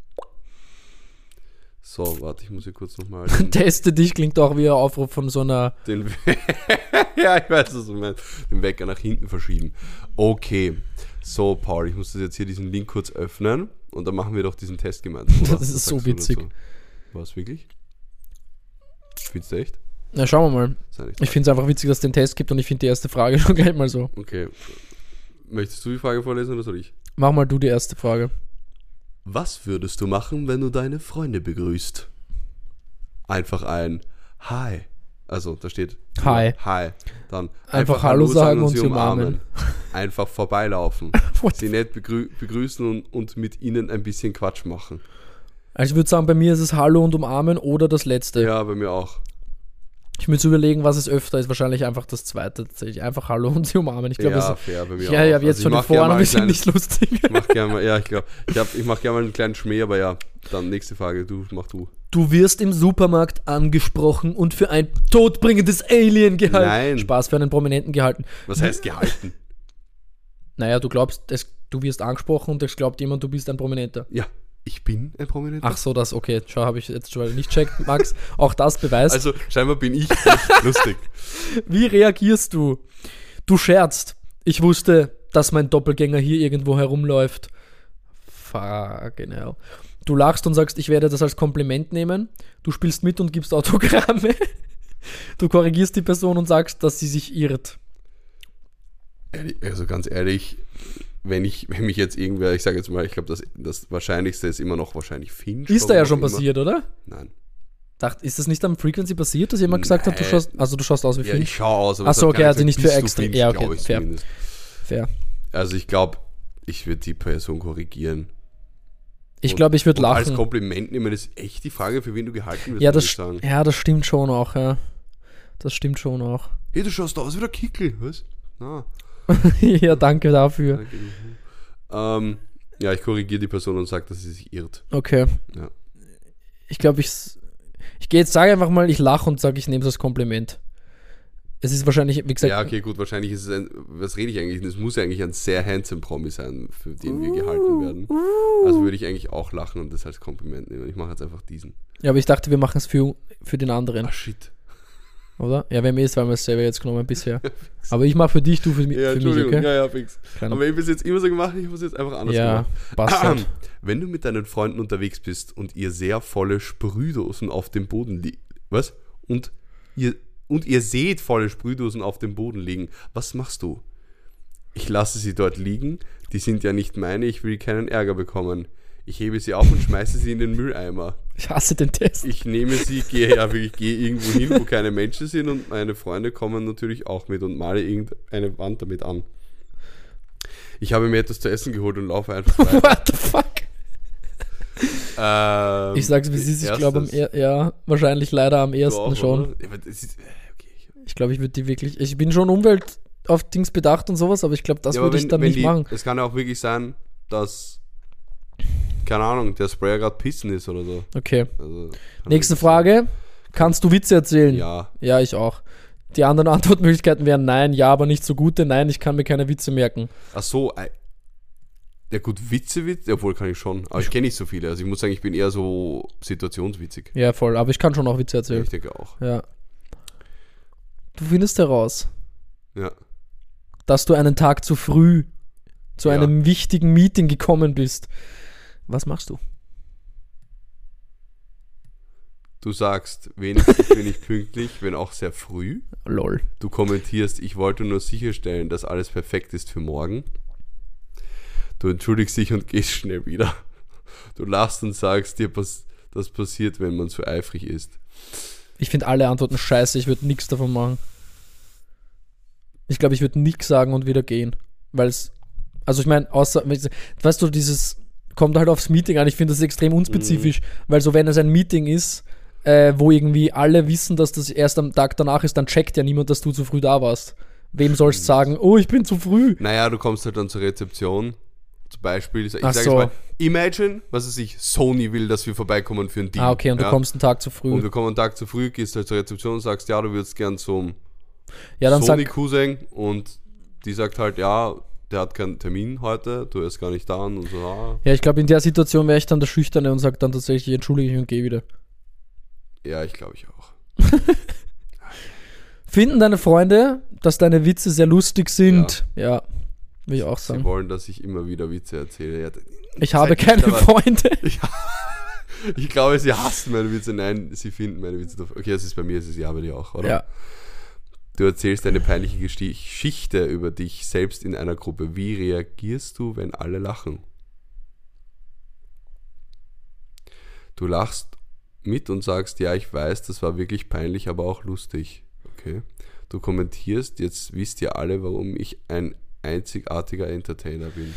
[SPEAKER 2] So, warte, ich muss hier kurz nochmal
[SPEAKER 1] Teste dich klingt auch wie ein Aufruf von so einer...
[SPEAKER 2] den ja, ich weiß, was du meinst. Den Wecker nach hinten verschieben. Okay. So, Paul, ich muss das jetzt hier diesen Link kurz öffnen und dann machen wir doch diesen Test gemeinsam. Oder?
[SPEAKER 1] Das ist
[SPEAKER 2] Was
[SPEAKER 1] so
[SPEAKER 2] sagst du
[SPEAKER 1] witzig.
[SPEAKER 2] dazu? Was, wirklich? Findest du echt?
[SPEAKER 1] Na, schauen wir mal.
[SPEAKER 2] Sei nicht
[SPEAKER 1] Ich finde es einfach witzig, dass es den Test gibt und ich finde die erste Frage schon gleich mal so.
[SPEAKER 2] Okay. Möchtest du die Frage vorlesen oder soll ich?
[SPEAKER 1] Mach mal du die erste Frage.
[SPEAKER 2] Was würdest du machen, wenn du deine Freunde begrüßt? Einfach ein Hi. Also, da steht
[SPEAKER 1] Hi.
[SPEAKER 2] Hi. Dann
[SPEAKER 1] Einfach Hallo sagen und sie
[SPEAKER 2] umarmen. Einfach vorbeilaufen. Sie nett begrüßen und mit ihnen ein bisschen Quatsch machen.
[SPEAKER 1] Also ich würde sagen, bei mir ist es Hallo und Umarmen oder das letzte.
[SPEAKER 2] Ja, bei mir auch.
[SPEAKER 1] Ich muss überlegen, was es öfter ist. Wahrscheinlich einfach das zweite. Tatsächlich. Einfach Hallo und sie umarmen. Ich glaube,
[SPEAKER 2] Ja, fair, bei mir
[SPEAKER 1] ja,
[SPEAKER 2] auch.
[SPEAKER 1] ich habe jetzt
[SPEAKER 2] Also
[SPEAKER 1] schon
[SPEAKER 2] ich
[SPEAKER 1] die
[SPEAKER 2] mach gerne
[SPEAKER 1] Vornamen,
[SPEAKER 2] mal
[SPEAKER 1] aber
[SPEAKER 2] ein
[SPEAKER 1] die sind
[SPEAKER 2] kleines-
[SPEAKER 1] nicht lustig.
[SPEAKER 2] Ich mach gerne mal, ja, ich mach gerne mal einen kleinen Schmäh, aber ja, dann nächste Frage, mach du.
[SPEAKER 1] Du wirst im Supermarkt angesprochen und für ein todbringendes Alien gehalten.
[SPEAKER 2] Nein.
[SPEAKER 1] Spaß, für einen Prominenten gehalten.
[SPEAKER 2] Was heißt gehalten?
[SPEAKER 1] Naja, du glaubst, du wirst angesprochen und es glaubt jemand, du bist ein Prominenter.
[SPEAKER 2] Ja, ich bin ein Prominenter.
[SPEAKER 1] Ach so, das, okay. Schau, habe ich jetzt schon nicht checkt, Max. Auch das beweist.
[SPEAKER 2] Also scheinbar bin ich nicht lustig.
[SPEAKER 1] Wie reagierst du? Du scherzt. Ich wusste, dass mein Doppelgänger hier irgendwo herumläuft. Fucking hell. Du lachst und sagst, ich werde das als Kompliment nehmen. Du spielst mit und gibst Autogramme. Du korrigierst die Person und sagst, dass sie sich irrt.
[SPEAKER 2] Also ganz ehrlich, wenn mich jetzt irgendwer, ich sage jetzt mal, ich glaube, das Wahrscheinlichste ist immer noch wahrscheinlich Finch.
[SPEAKER 1] Ist da ja schon
[SPEAKER 2] immer.
[SPEAKER 1] passiert, oder?
[SPEAKER 2] Nein.
[SPEAKER 1] Ist das nicht am Frequency passiert, dass jemand gesagt hat, du schaust aus wie
[SPEAKER 2] Ja,
[SPEAKER 1] Finch?
[SPEAKER 2] ich schaue aus, aber
[SPEAKER 1] Ach so,
[SPEAKER 2] es hat
[SPEAKER 1] okay,
[SPEAKER 2] keiner
[SPEAKER 1] also nicht
[SPEAKER 2] gesagt,
[SPEAKER 1] für
[SPEAKER 2] bist du
[SPEAKER 1] extra-
[SPEAKER 2] Finch,
[SPEAKER 1] ja, okay,
[SPEAKER 2] glaube ich
[SPEAKER 1] fair.
[SPEAKER 2] zumindest.
[SPEAKER 1] Fair.
[SPEAKER 2] Also ich glaube, ich würde die Person korrigieren.
[SPEAKER 1] Ich glaube, ich würde
[SPEAKER 2] Und als
[SPEAKER 1] lachen.
[SPEAKER 2] Kompliment nehmen, das ist echt die Frage, für wen du gehalten wirst,
[SPEAKER 1] Ja,
[SPEAKER 2] würde ich sagen.
[SPEAKER 1] das stimmt schon auch, ja. Das stimmt schon auch.
[SPEAKER 2] Hey, du schaust aus wie der Kickel, was? Na,
[SPEAKER 1] Ja, danke dafür.
[SPEAKER 2] danke. Ja, ich korrigiere die Person und sage, dass sie sich irrt.
[SPEAKER 1] Okay.
[SPEAKER 2] Ja.
[SPEAKER 1] Ich glaube, ich gehe jetzt, sage einfach mal, ich lache und sage, ich nehme es als Kompliment. Es ist wahrscheinlich, wie gesagt,
[SPEAKER 2] Ja, okay, gut, wahrscheinlich ist es was rede ich eigentlich? Es muss ja eigentlich ein sehr handsome Promi sein, für den wir gehalten werden. Also würde ich eigentlich auch lachen und das als Kompliment nehmen. Ich mache jetzt einfach diesen.
[SPEAKER 1] ja, aber ich dachte, wir machen es für den anderen,
[SPEAKER 2] Ah, shit.
[SPEAKER 1] oder? Ja, wer mir ist, weil wir es selber jetzt genommen bisher. Aber ich mache für dich, du für mich, okay?
[SPEAKER 2] Ja, fix.
[SPEAKER 1] Kleiner-
[SPEAKER 2] Aber ich habe es jetzt immer so gemacht, ich muss jetzt einfach anders
[SPEAKER 1] Ja,
[SPEAKER 2] machen.
[SPEAKER 1] passt halt.
[SPEAKER 2] Wenn du mit deinen Freunden unterwegs bist und ihr sehr volle Sprühdosen auf dem Boden liegen. Was? Und ihr seht volle Sprühdosen auf dem Boden liegen. Was machst du? Ich lasse sie dort liegen. Die sind ja nicht meine. Ich will keinen Ärger bekommen. Ich hebe sie auf und schmeiße sie in den Mülleimer.
[SPEAKER 1] Ich hasse den Test.
[SPEAKER 2] Ich nehme sie, gehe irgendwo hin, wo keine Menschen sind und meine Freunde kommen natürlich auch mit und male irgendeine Wand damit an. Ich habe mir etwas zu essen geholt und laufe einfach weiter.
[SPEAKER 1] What the fuck? Ich sag's wie sie ist, ich glaube, ja, wahrscheinlich leider am ersten
[SPEAKER 2] auch,
[SPEAKER 1] schon.
[SPEAKER 2] oder? Ja, aber das ist, okay.
[SPEAKER 1] Ich glaube, ich würde die wirklich, ich bin schon Umwelt auf Dings bedacht und sowas, aber ich glaube, das
[SPEAKER 2] Ja, aber
[SPEAKER 1] würde ich dann nicht machen.
[SPEAKER 2] Es kann ja auch wirklich sein, dass, keine Ahnung, der Sprayer gerade pissen ist oder so.
[SPEAKER 1] Okay.
[SPEAKER 2] Also,
[SPEAKER 1] Nächste Frage. Kannst du Witze erzählen?
[SPEAKER 2] Ja.
[SPEAKER 1] Ja, ich auch. Die anderen Antwortmöglichkeiten wären nein, ja, aber nicht so gute. Nein, ich kann mir keine Witze merken.
[SPEAKER 2] Ach so, ja gut, Witze, obwohl kann ich schon. Aber ich kenne nicht so viele. Also ich muss sagen, ich bin eher so situationswitzig.
[SPEAKER 1] Ja, voll. Aber ich kann schon auch Witze
[SPEAKER 2] Ja,
[SPEAKER 1] erzählen.
[SPEAKER 2] ich denke auch.
[SPEAKER 1] Ja. Du findest heraus,
[SPEAKER 2] Ja.
[SPEAKER 1] dass du einen Tag zu früh zu
[SPEAKER 2] Ja.
[SPEAKER 1] einem wichtigen Meeting gekommen bist. Was machst du?
[SPEAKER 2] Du sagst, wenigstens bin ich pünktlich, wenn auch sehr früh.
[SPEAKER 1] Lol.
[SPEAKER 2] Du kommentierst, ich wollte nur sicherstellen, dass alles perfekt ist für morgen. Du entschuldigst dich und gehst schnell wieder. Du lachst und sagst dir, das passiert, wenn man zu eifrig ist.
[SPEAKER 1] Ich finde alle Antworten scheiße. Ich würde nichts davon machen. Ich glaube, ich würde nichts sagen und wieder gehen. Weil es, also ich meine, außer, weißt du, dieses kommt halt aufs Meeting an. Ich finde das extrem unspezifisch. Weil so, wenn es ein Meeting ist, wo irgendwie alle wissen, dass das erst am Tag danach ist, dann checkt ja niemand, dass du zu früh da warst. Wem sollst du sagen, oh, ich bin zu früh?
[SPEAKER 2] Naja, du kommst halt dann zur Rezeption Zum Beispiel, ich sage
[SPEAKER 1] Ach
[SPEAKER 2] jetzt
[SPEAKER 1] so.
[SPEAKER 2] mal, imagine, was weiß ich, Sony will, dass wir vorbeikommen für ein Deal.
[SPEAKER 1] Ah, okay, und du
[SPEAKER 2] ja?
[SPEAKER 1] kommst einen Tag zu früh.
[SPEAKER 2] Und wir kommen einen Tag zu früh, gehst halt zur Rezeption und sagst, ja, du würdest gern zum
[SPEAKER 1] Ja, dann sag,
[SPEAKER 2] Sony-Cousin und die sagt halt, ja, der hat keinen Termin heute, du ist gar nicht da und so, ah.
[SPEAKER 1] ja, ich glaube, in der Situation wäre ich dann der Schüchterne und sage dann tatsächlich, entschuldige ich und gehe wieder.
[SPEAKER 2] Ja, ich glaube ich auch.
[SPEAKER 1] Finden deine Freunde, dass deine Witze sehr lustig sind? Ja, will ich auch
[SPEAKER 2] Sie
[SPEAKER 1] sagen.
[SPEAKER 2] wollen, dass ich immer wieder Witze erzähle. Ja,
[SPEAKER 1] Ich habe
[SPEAKER 2] Zeit
[SPEAKER 1] keine
[SPEAKER 2] nicht, aber-
[SPEAKER 1] Freunde.
[SPEAKER 2] Ich glaube, sie hassen meine Witze. Nein, sie finden meine Witze doof. Okay, das ist bei mir, das ist ja bei dir auch, oder?
[SPEAKER 1] Ja.
[SPEAKER 2] Du erzählst eine peinliche Geschichte über dich selbst in einer Gruppe. Wie reagierst du, wenn alle lachen? Du lachst mit und sagst, ja, ich weiß, das war wirklich peinlich, aber auch lustig. Okay. Du kommentierst, jetzt wisst ihr alle, warum ich ein einzigartiger Entertainer bin.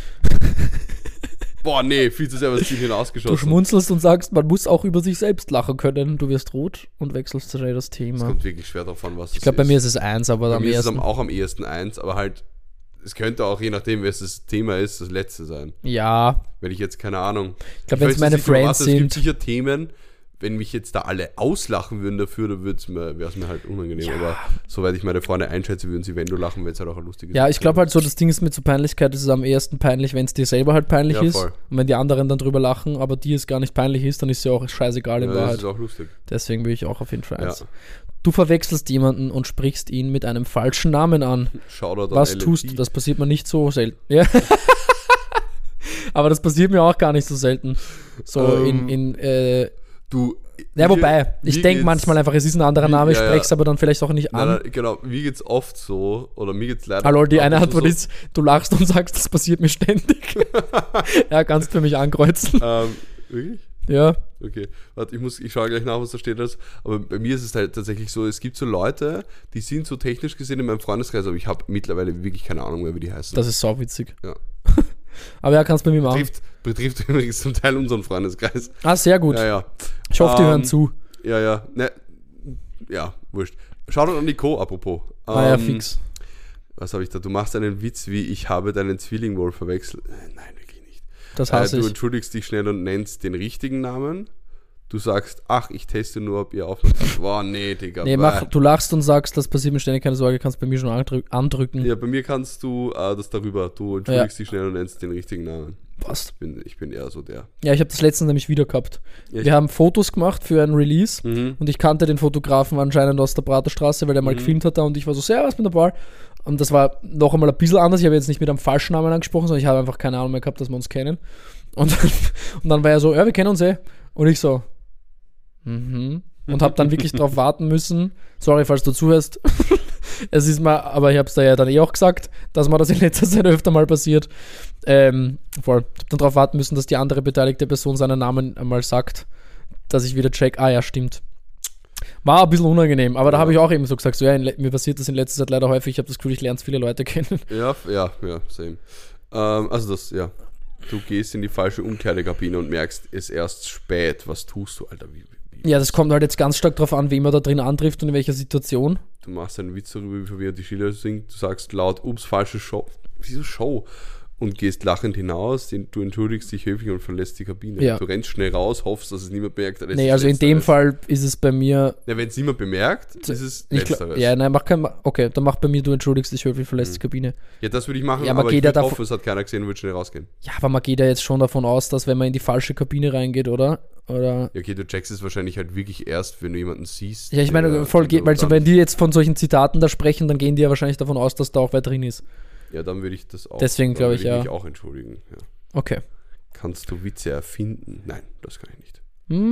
[SPEAKER 2] Boah, nee, viel zu sehr was Ziel
[SPEAKER 1] Du
[SPEAKER 2] hinausgeschossen.
[SPEAKER 1] schmunzelst und sagst, man muss auch über sich selbst lachen können. Du wirst rot und wechselst schnell das
[SPEAKER 2] Es
[SPEAKER 1] Thema.
[SPEAKER 2] kommt wirklich schwer drauf an, was
[SPEAKER 1] Ich glaube, bei mir ist es 1, aber
[SPEAKER 2] Bei
[SPEAKER 1] am
[SPEAKER 2] mir ist es
[SPEAKER 1] ersten.
[SPEAKER 2] auch am ehesten 1, aber halt, es könnte auch, je nachdem, was das Thema ist, das letzte sein.
[SPEAKER 1] Ja,
[SPEAKER 2] Wenn ich jetzt, keine Ahnung.
[SPEAKER 1] ich glaube, wenn es
[SPEAKER 2] weiß
[SPEAKER 1] meine
[SPEAKER 2] nicht, wie du
[SPEAKER 1] Friends
[SPEAKER 2] machst, Es gibt
[SPEAKER 1] sind.
[SPEAKER 2] sicher Themen, wenn mich jetzt da alle auslachen würden dafür, dann wäre es mir halt unangenehm.
[SPEAKER 1] Ja.
[SPEAKER 2] Aber soweit ich meine Freunde einschätze, würden sie, wenn du lachen, wenn es halt auch ein lustiges
[SPEAKER 1] Ja, ich glaube halt so, das Ding ist mit so Peinlichkeit, ist es am ehesten peinlich, wenn es dir selber halt peinlich
[SPEAKER 2] Ja,
[SPEAKER 1] ist.
[SPEAKER 2] voll.
[SPEAKER 1] Und wenn die anderen dann drüber lachen, aber dir es gar nicht peinlich ist, dann ist es ja auch scheißegal in
[SPEAKER 2] Ja, das
[SPEAKER 1] Wahrheit.
[SPEAKER 2] ist auch lustig.
[SPEAKER 1] Deswegen will ich auch auf jeden Fall 1.
[SPEAKER 2] Ja.
[SPEAKER 1] Du verwechselst jemanden und sprichst ihn mit einem falschen Namen an.
[SPEAKER 2] Shoutout
[SPEAKER 1] Was
[SPEAKER 2] an
[SPEAKER 1] tust
[SPEAKER 2] LFG.
[SPEAKER 1] du? Das passiert mir nicht so selten. Ja. Aber das passiert mir auch gar nicht so selten. So
[SPEAKER 2] Du,
[SPEAKER 1] ja,
[SPEAKER 2] mir-
[SPEAKER 1] wobei, ich
[SPEAKER 2] mir
[SPEAKER 1] denke
[SPEAKER 2] geht's-
[SPEAKER 1] manchmal einfach, es ist ein anderer Name, ich
[SPEAKER 2] ja, ja.
[SPEAKER 1] spreche es aber dann vielleicht auch nicht an.
[SPEAKER 2] Nein, nein, genau, mir geht's oft so, oder mir geht's leider.
[SPEAKER 1] Hallo, die
[SPEAKER 2] ab
[SPEAKER 1] eine
[SPEAKER 2] und zu
[SPEAKER 1] Antwort
[SPEAKER 2] so,
[SPEAKER 1] ist, du lachst und sagst, das passiert mir ständig. Ja, kannst für mich ankreuzen.
[SPEAKER 2] Wirklich?
[SPEAKER 1] Ja.
[SPEAKER 2] Okay, warte, ich schaue gleich nach, was da steht. Aber bei mir ist es halt tatsächlich so, es gibt so Leute, die sind so technisch gesehen in meinem Freundeskreis, aber ich habe mittlerweile wirklich keine Ahnung mehr, wie die heißen.
[SPEAKER 1] Das ist sauwitzig.
[SPEAKER 2] Ja.
[SPEAKER 1] Aber ja, kannst bei mir machen.
[SPEAKER 2] Betrifft übrigens zum Teil unseren Freundeskreis.
[SPEAKER 1] Ah, sehr gut.
[SPEAKER 2] Ja, ja.
[SPEAKER 1] Ich hoffe, die hören zu.
[SPEAKER 2] Ja, ja. Ne, ja, wurscht. Schau doch an Nico, apropos.
[SPEAKER 1] Ja, fix.
[SPEAKER 2] Was habe ich da? Du machst einen Witz wie, ich habe deinen Zwilling wohl verwechselt. Nein, wirklich nicht.
[SPEAKER 1] Das hasse
[SPEAKER 2] Du
[SPEAKER 1] ich.
[SPEAKER 2] entschuldigst dich schnell und nennst den richtigen Namen. Du sagst, ach, ich teste nur, ob ihr aufmerksam seid. Boah, nee, Digga.
[SPEAKER 1] Nee, du lachst und sagst, das passiert mir ständig, keine Sorge, kannst bei mir schon andrücken.
[SPEAKER 2] Ja, bei mir kannst du das darüber. Du entschuldigst dich schnell und nennst den richtigen Namen.
[SPEAKER 1] Passt.
[SPEAKER 2] Ich bin eher so der.
[SPEAKER 1] Ja, ich habe das letztens nämlich wieder gehabt.
[SPEAKER 2] Ja,
[SPEAKER 1] Wir haben Fotos gemacht für ein Release
[SPEAKER 2] Mhm.
[SPEAKER 1] und ich kannte den Fotografen anscheinend aus der Praterstraße, weil der mal gefilmt hat da und ich war so, servus, bin dabei. Und das war noch einmal ein bisschen anders. Ich habe jetzt nicht mit einem falschen Namen angesprochen, sondern ich habe einfach keine Ahnung mehr gehabt, dass wir uns kennen. Und dann war er so, ja, wir kennen uns eh. Und ich so, und habe dann wirklich drauf warten müssen. Sorry, falls du zuhörst. Es ist mal, aber ich habe es da ja dann eh auch gesagt, dass mir das in letzter Zeit öfter mal passiert. Voll. Ich habe dann darauf warten müssen, dass die andere beteiligte Person seinen Namen einmal sagt, dass ich wieder check, ja, stimmt. War ein bisschen unangenehm, aber da habe ich auch eben so gesagt, so, ja, mir passiert das in letzter Zeit leider häufig. Ich habe das Gefühl, ich lerne viele Leute kennen.
[SPEAKER 2] Ja, same. Also das, ja. Du gehst in die falsche Umkleidekabine und merkst es erst spät. Was tust du, Alter? Wie
[SPEAKER 1] Ja, das kommt halt jetzt ganz stark drauf an, wen man da drin antrifft und in welcher Situation.
[SPEAKER 2] Du machst einen Witz darüber, wie verwirrt die Schiller singt. Du sagst laut, ups, falsche Show. Wieso Show? Und gehst lachend hinaus, du entschuldigst dich höflich und verlässt die Kabine.
[SPEAKER 1] Ja.
[SPEAKER 2] Du rennst schnell raus, hoffst, dass es niemand bemerkt.
[SPEAKER 1] Nee, also in dem Fall ist es bei mir.
[SPEAKER 2] Ja, wenn es niemand bemerkt, ist es letzteres.
[SPEAKER 1] Ja, nein, okay, dann mach bei mir, du entschuldigst dich höflich, verlässt die Kabine.
[SPEAKER 2] Ja, das würde ich machen,
[SPEAKER 1] Ja, man
[SPEAKER 2] aber
[SPEAKER 1] geht
[SPEAKER 2] ich
[SPEAKER 1] ja
[SPEAKER 2] würde
[SPEAKER 1] davon-
[SPEAKER 2] hoffen, es hat keiner gesehen und würde schnell rausgehen.
[SPEAKER 1] Ja, aber man geht ja jetzt schon davon aus, dass wenn man in die falsche Kabine reingeht, oder? Oder?
[SPEAKER 2] Ja, okay, du checkst es wahrscheinlich halt wirklich erst, wenn du jemanden siehst.
[SPEAKER 1] Ja, ich meine,
[SPEAKER 2] der-
[SPEAKER 1] voll
[SPEAKER 2] der
[SPEAKER 1] geht, weil so,
[SPEAKER 2] dann-
[SPEAKER 1] wenn die jetzt von solchen Zitaten da sprechen, dann gehen die ja wahrscheinlich davon aus, dass da auch wer drin ist.
[SPEAKER 2] Ja, dann würde ich das auch.
[SPEAKER 1] Deswegen
[SPEAKER 2] dann
[SPEAKER 1] glaube
[SPEAKER 2] würde
[SPEAKER 1] ich, ja.
[SPEAKER 2] mich auch entschuldigen. Ja.
[SPEAKER 1] Okay.
[SPEAKER 2] Kannst du Witze erfinden? Nein, das kann ich nicht.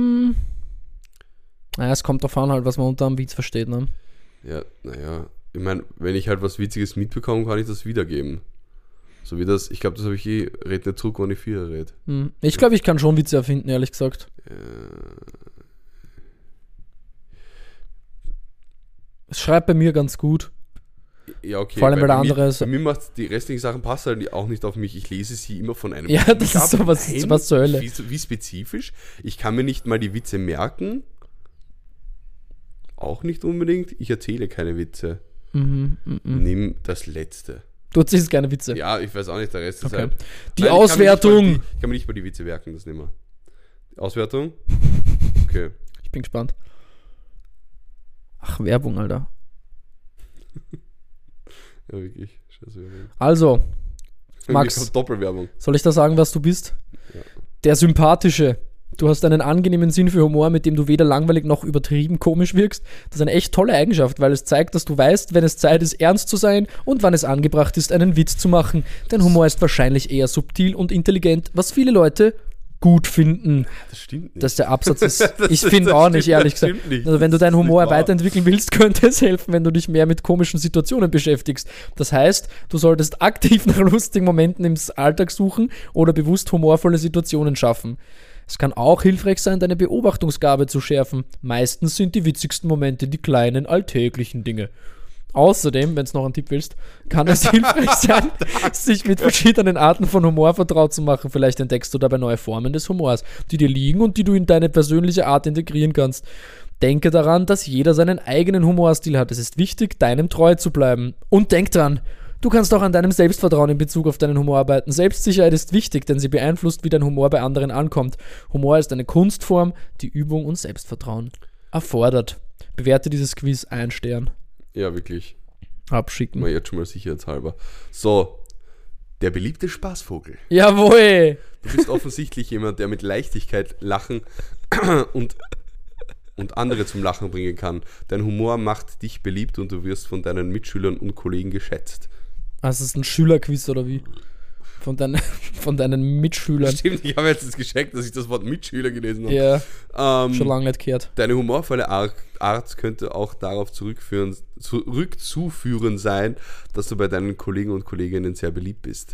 [SPEAKER 1] Naja, es kommt davon halt, was man unter einem Witz versteht, ne?
[SPEAKER 2] Ja, naja. Ich meine, wenn ich halt was Witziges mitbekomme, kann ich das wiedergeben. So wie das, ich glaube, das habe ich red nicht zurück, wenn ich 4 rede.
[SPEAKER 1] Ich glaube, ich kann schon Witze erfinden, ehrlich gesagt. Es schreibt bei mir ganz gut.
[SPEAKER 2] Ja, okay.
[SPEAKER 1] Vor allem, weil der
[SPEAKER 2] bei mir-
[SPEAKER 1] andere ist-
[SPEAKER 2] Bei mir macht die restlichen Sachen passen halt auch nicht auf mich. Ich lese sie immer von einem.
[SPEAKER 1] Ja, das ist so was-
[SPEAKER 2] Nein,
[SPEAKER 1] was zur Hölle.
[SPEAKER 2] Wie spezifisch? Ich kann mir nicht mal die Witze merken. Auch nicht unbedingt. Ich erzähle keine Witze. Nimm das Letzte.
[SPEAKER 1] Du erzählst keine Witze.
[SPEAKER 2] Ja, ich weiß auch nicht, der Rest ist
[SPEAKER 1] Okay.
[SPEAKER 2] halt...
[SPEAKER 1] Die
[SPEAKER 2] Nein,
[SPEAKER 1] Auswertung.
[SPEAKER 2] Ich kann mir nicht mal die Witze merken, das nicht mehr. Die Auswertung? Okay.
[SPEAKER 1] Ich bin gespannt. Ach, Werbung, Alter.
[SPEAKER 2] Ja, wirklich. Scheiße Werbung.
[SPEAKER 1] Also,
[SPEAKER 2] Irgendwie
[SPEAKER 1] Max,
[SPEAKER 2] kommt Doppelwerbung.
[SPEAKER 1] soll ich da sagen, was du bist?
[SPEAKER 2] Ja.
[SPEAKER 1] Der Sympathische. Du hast einen angenehmen Sinn für Humor, mit dem du weder langweilig noch übertrieben komisch wirkst. Das ist eine echt tolle Eigenschaft, weil es zeigt, dass du weißt, wenn es Zeit ist, ernst zu sein und wann es angebracht ist, einen Witz zu machen. Dein Humor ist wahrscheinlich eher subtil und intelligent, was viele Leute gut finden.
[SPEAKER 2] Das stimmt nicht.
[SPEAKER 1] Dass der Absatz ist. Ich finde auch nicht, ehrlich gesagt. Also wenn du deinen Humor weiterentwickeln willst, könnte es helfen, wenn du dich mehr mit komischen Situationen beschäftigst. Das heißt, du solltest aktiv nach lustigen Momenten im Alltag suchen oder bewusst humorvolle Situationen schaffen. Es kann auch hilfreich sein, deine Beobachtungsgabe zu schärfen. Meistens sind die witzigsten Momente die kleinen, alltäglichen Dinge. Außerdem, wenn du noch einen Tipp willst, kann es hilfreich sein, sich mit verschiedenen Arten von Humor vertraut zu machen. Vielleicht entdeckst du dabei neue Formen des Humors, die dir liegen und die du in deine persönliche Art integrieren kannst. Denke daran, dass jeder seinen eigenen Humorstil hat. Es ist wichtig, deinem treu zu bleiben. Und denk dran, du kannst auch an deinem Selbstvertrauen in Bezug auf deinen Humor arbeiten. Selbstsicherheit ist wichtig, denn sie beeinflusst, wie dein Humor bei anderen ankommt. Humor ist eine Kunstform, die Übung und Selbstvertrauen erfordert. Bewerte dieses Quiz 1 Stern.
[SPEAKER 2] Ja, wirklich.
[SPEAKER 1] Abschicken.
[SPEAKER 2] Mal jetzt schon mal sicherheitshalber. So, der beliebte Spaßvogel.
[SPEAKER 1] Jawohl!
[SPEAKER 2] Du bist offensichtlich jemand, der mit Leichtigkeit lachen und andere zum Lachen bringen kann. Dein Humor macht dich beliebt und du wirst von deinen Mitschülern und Kollegen geschätzt.
[SPEAKER 1] Also es ist ein Schülerquiz oder wie? Von deinen Mitschülern.
[SPEAKER 2] Stimmt, ich habe jetzt gecheckt, dass ich das Wort Mitschüler gelesen habe.
[SPEAKER 1] Ja, schon lange nicht gehört.
[SPEAKER 2] Deine humorvolle Art könnte auch darauf zurückzuführen sein, dass du bei deinen Kollegen und Kolleginnen sehr beliebt bist.